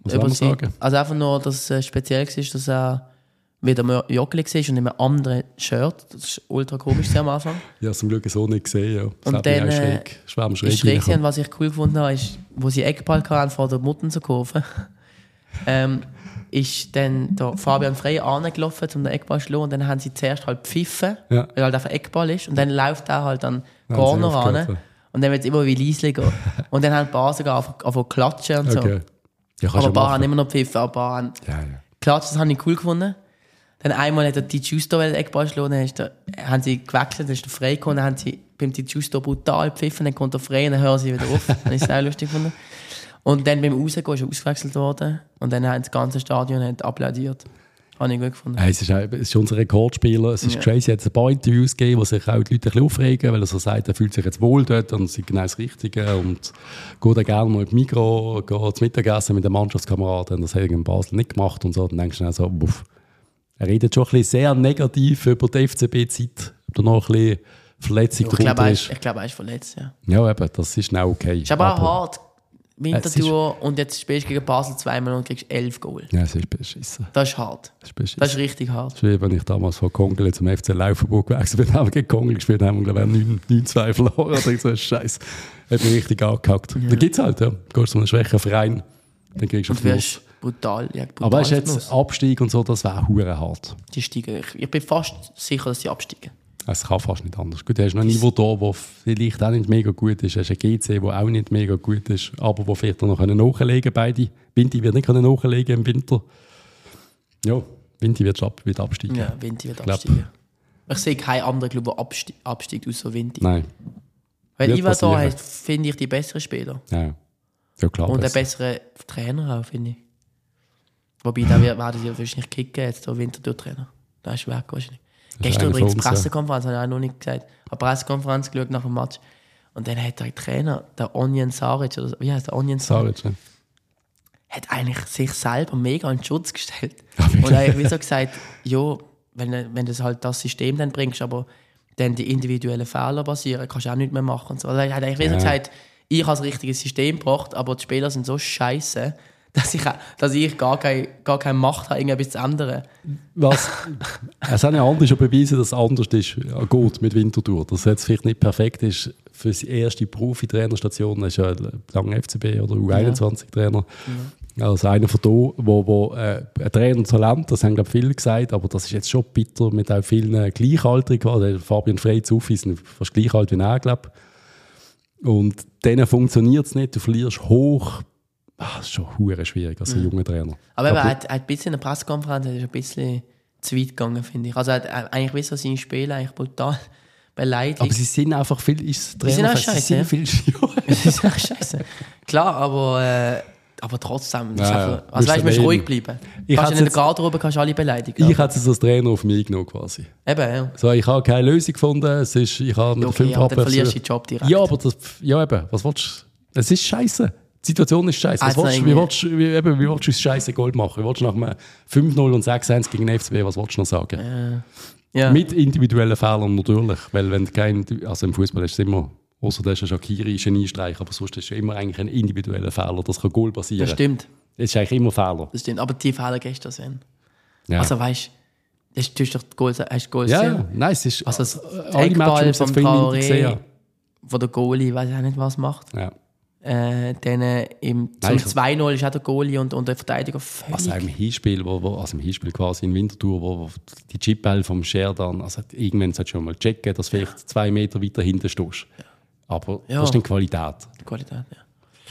Was soll man sagen? Also einfach nur, dass es speziell war, dass er wieder Joggeli war und in einem anderen Shirt. Das war ultra komisch am Anfang. Ja, zum Glück so nicht gesehen, ja. Das und dann schräg. Und was ich cool gefunden habe, ist, wo sie Eckball hatten vor der Muttenserkurve, ist dann der Fabian Frey angelaufen, um den Eckball zu schlagen. Und dann haben sie zuerst halt pfiffen, weil halt einfach Eckball ist. Und dann läuft er halt an Corner ran. Und dann wird es immer wie leislicher. Und dann haben die Basen angefangen klatschen und so. Okay. Ja, aber ein paar haben immer noch pfiffen, aber ein paar haben klatscht. Das habe ich cool gefunden. Dann einmal hat der Di Giusto den Eckball geschlagen, dann haben sie gewechselt, dann ist der Frey gekommen, dann haben sie beim Di Giusto brutal gepfiffen, dann kommt der Frey und dann hören sie wieder auf. Das habe ich sehr lustig gefunden. Und dann beim Rausgehen ist er ausgewechselt worden und dann hat das ganze Stadion applaudiert. Habe ich gut gefunden. Es ist unser Rekordspieler. Es ist crazy. Er hat ein paar Interviews gegeben, wo sich auch die Leute ein bisschen aufregen, weil er so sagt, er fühlt sich jetzt wohl dort und ist genau das Richtige und geht dann gerne mal in Migros, geht zum Mittagessen mit den Mannschaftskameraden. Das hat er in Basel nicht gemacht und so. Dann denkst du dann so, wuff. Er redet schon ein bisschen sehr negativ über die FCB-Zeit, ob da noch ein bisschen Verletzung drunter ist. Ich glaube, er ist verletzt, ja. Ja, eben, das ist auch okay. Ist aber auch hart. Winterthur und jetzt spielst du gegen Basel zweimal und kriegst 11 Goal. Ja, das ist beschissen. Das ist hart. Das ist richtig hart. Das ist wie wenn ich damals von Kongel zum FC Laufenburg gewechselt bin, haben wir gegen Kongel gespielt, haben wir glaube ich 9-2 verloren. Ich so, Scheiße. Hat mich richtig angehackt. Da gibt es halt, ja. Du gehst zu einem schwächen Verein, dann kriegst du Fluss. Brutal. Aber weißt du, jetzt Abstieg und so, das wäre hure hart. Die steigen. Ich bin fast sicher, dass sie absteigen. Es kann fast nicht anders. Gut, du hast noch ein Niveau da, das vielleicht auch nicht mega gut ist. Du hast ein GC, der auch nicht mega gut ist, aber wo vielleicht noch nachlegen können, beide. Vinti wird nicht nachlegen im Winter. Ja, Vinti wird absteigen. Ja, Vinti wird absteigen. Ich sehe keinen anderen Club, der absteigt, außer Vinti. Nein. Weil Iva da hat, finde ich, die besseren Spieler. Ja klar. Und einen besseren Trainer auch, finde ich. Wobei, da werden sie wahrscheinlich kicken, jetzt der Winterthur-Trainer. Da ist weg wahrscheinlich. Gestern übrigens Pressekonferenz, habe ich auch noch nicht gesagt. Eine Pressekonferenz geschaut nach dem Match. Und dann hat der Trainer, der Onion Saric, oder wie heißt der Onion Saric? Hat eigentlich sich selber mega in Schutz gestellt. Und er hat wie so gesagt, ja, wenn du halt das System dann bringst, aber dann die individuellen Fehler basieren, kannst du auch nichts mehr machen. Und so. Also er hat eigentlich wie so gesagt, ich habe das richtige System gebracht, aber die Spieler sind so scheiße, dass ich gar keine Macht habe, irgendetwas zu ändern. Was? Es haben ja andere schon bewiesen, dass es anders ist, gut mit Winterthur. Dass es jetzt vielleicht nicht perfekt ist für die erste Profi-Trainerstation. Er ist ja lange FCB oder U21-Trainer. Ja. Also einer von da, wo ein Trainer-Talent, das haben glaube viele gesagt, aber das ist jetzt schon bitter mit auch vielen Gleichaltrigen. Also Fabian Frey zu sind fast gleich alt wie er, glaube ich. Und denen funktioniert es nicht, du verlierst hoch. Das ist schon hure schwierig als ein junger Trainer. Aber er hat ein bisschen in der Pressekonferenz ein bisschen zu weit gegangen, finde ich. Also er hat eigentlich wie so seine Spiele eigentlich brutal beleidigt. Aber sie sind einfach viel... Sie sind auch scheiße. Sie sind auch scheiße. Klar, aber trotzdem. Ja, also weißt du, musst ruhig bleiben. In der Garderobe kannst du alle beleidigen. Ich hätte es als Trainer auf mich genommen quasi. Eben, ja. So, ich habe keine Lösung gefunden. Ich habe mit 5 dann verlierst du den Job direkt. Ja, aber eben, was willst du? Es ist scheiße. Die Situation ist scheiße. Wie willst du das scheiße Gold machen? Wie willst du nach einem 5-0 und 6-1 gegen den FCB, was willst du noch sagen? Ja. Mit individuellen Fehlern natürlich. Weil wenn also im Fußball ist es immer, außer das ist ein Shaqiri, Geniestreich, aber sonst ist es immer eigentlich ein individueller Fehler. Das kann Goal passieren. Das stimmt. Es ist eigentlich immer Fehler. Das stimmt, aber die Fehler gestern sind. Ja. Also weißt du, hast doch Goals ja, nein, es ist... Also das Eckball vom Traoré, wo der Goalie, weiß ich auch nicht, was macht. Ja. Dann zum 2-0 ist auch der Goalie und der Verteidiger völlig... Also im Hinspiel, im Hinspiel quasi in Winterthur, wo die Chipball vom Sheridan, also irgendwann solltest du schon mal checken, dass du vielleicht 2 Meter weiter hinten stehst. Aber das ist die Qualität. Die Qualität, ja.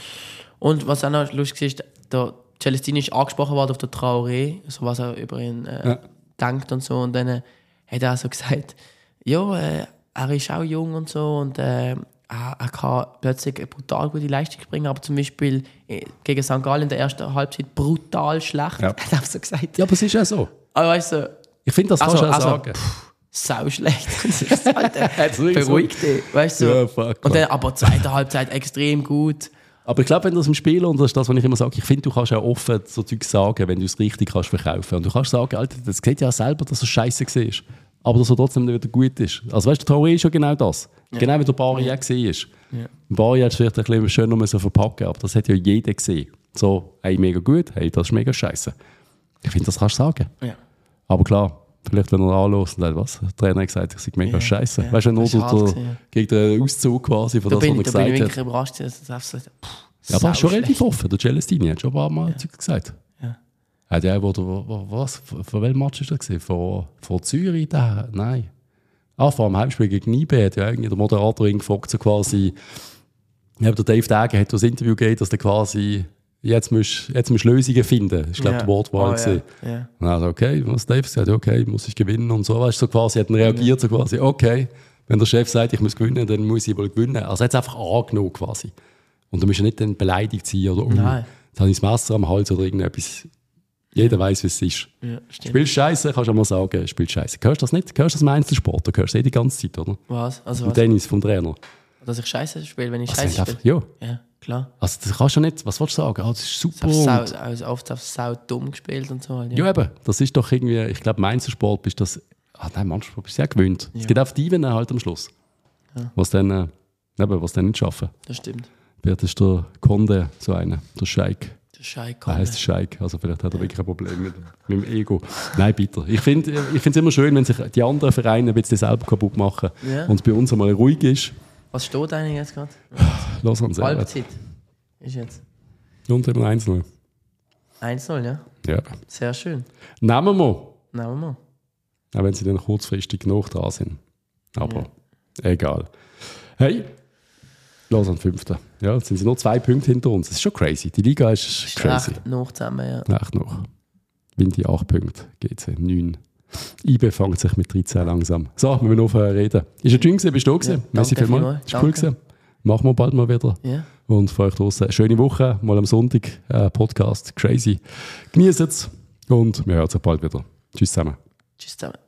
Und was auch noch lustig ist, der Celestini ist angesprochen worden auf den Traoré, so was er über ihn denkt und so. Und dann hat er so gesagt, ja, er ist auch jung und so und er kann plötzlich eine brutal gute Leistung bringen, aber zum Beispiel gegen St. Gallen in der ersten Halbzeit brutal schlecht. Ja. Hat er so gesagt. Ja, aber es ist ja so. Aber weißt du, ich finde, das kannst du auch sagen. Sau schlecht. Beruhigt dich, weißt du. Ja, fuck, und dann aber zweite Halbzeit extrem gut. Aber ich glaube, wenn du das im Spiel, und das ist das, was ich immer sage, ich finde, du kannst auch offen so Zeug sagen, wenn du es richtig kannst verkaufen. Und du kannst sagen, Alter, das sieht ja auch selber, dass es scheiße war. Aber dass er trotzdem nicht wieder gut ist. Also weißt du, der Traoré ist ja genau das. Ja. Genau wie der Bari auch gesehen ist. Ja. Bari hat es vielleicht ein bisschen schöner verpacken, aber das hat ja jeder gesehen. So, hey, mega gut, hey, das ist mega scheiße. Ich finde, das kannst du sagen. Ja. Aber klar, vielleicht, wenn er anlässt und sagt, was? Der Trainer hat gesagt, ich sei mega scheiße. ja. Weißt du, nur Das ist hart der, gewesen, gegen den Auszug quasi von Da das, was bin er ich gesagt wirklich hat. überrascht, dass das einfach so... Ja, aber er ist schon relativ offen. Der Celestini hat schon ein paar Mal gesagt. Ja. Hat er, was? Von welchem Match war das gewesen? Von Zürich? Da? Nein. Vor dem Heimspiel gegen Nibe hat ja irgendwie der Moderator ihn gefragt, so quasi, ja, der Dave Dagen hat das Interview gegeben, dass der quasi, jetzt musst du Lösungen finden. Ich glaube, die Wortwahl gewesen. Ja. Und also, okay, was Dave gesagt, okay, muss ich gewinnen und so. Weißt du, so quasi, hat er reagiert, so quasi, okay, wenn der Chef sagt, ich muss gewinnen, dann muss ich wohl gewinnen. Also er hat es einfach angenommen quasi. Und du musst ja nicht dann beleidigt sein oder Nein. jetzt habe ich das Messer am Hals oder irgendetwas. Jeder weiß, wie es ist. Ja, stimmt. Spielst Scheiße, kannst du auch mal sagen, spielst Scheiße. Hörst du das nicht? Hörst du das im Einzelsport? Du hörst die ganze Zeit, oder? Was? Also Im was? Tennis vom Trainer. Dass ich Scheiße spiele, wenn ich Also Scheiße einfach, spiele? ja. Ja, klar. Also das kannst du nicht, was willst du sagen? Das ist super. Oft auf sau dumm gespielt und so. Halt, Ja, eben. Das ist doch irgendwie, ich glaube, im Einzelsport bist du das, nein, manchmal bist du sehr gewöhnt. Es gibt auch die halt am Schluss. Ja. Was dann nicht schaffen. Das stimmt. Wer ist der Conde, so einer, der Scheik? Der Scheik. Er heißt Scheik, also vielleicht hat er wirklich ein Problem mit dem Ego. Nein, bitte. Ich finde es immer schön, wenn sich die anderen Vereine ein bisschen selber kaputt machen und bei uns einmal ruhig ist. Was steht eigentlich jetzt gerade? Lass uns sehen. Halbzeit ist jetzt. Und immer 1-0. 1-0, ja? Ja. Sehr schön. Nehmen wir. Nehmen wir. Auch wenn sie dann kurzfristig genug da sind. Aber egal. Hey, los an den 5. Ja, jetzt sind sie nur 2 Punkte hinter uns. Das ist schon crazy. Die Liga ist crazy. Echt noch zusammen, ja. Echt noch. Windy 8 Punkte, GC 9. IB fängt sich mit 13 langsam. So, wir müssen aufhören reden. Ist ein schön gewesen, bist du da gewesen? Ja, Merci danke vielmals. vielmals. Ist cool gewesen. Machen wir bald mal wieder. Ja. Und für euch draussen schöne Woche. Mal am Sonntag Podcast. Crazy. Genießt es und wir hören uns bald wieder. Tschüss zusammen. Tschüss zusammen.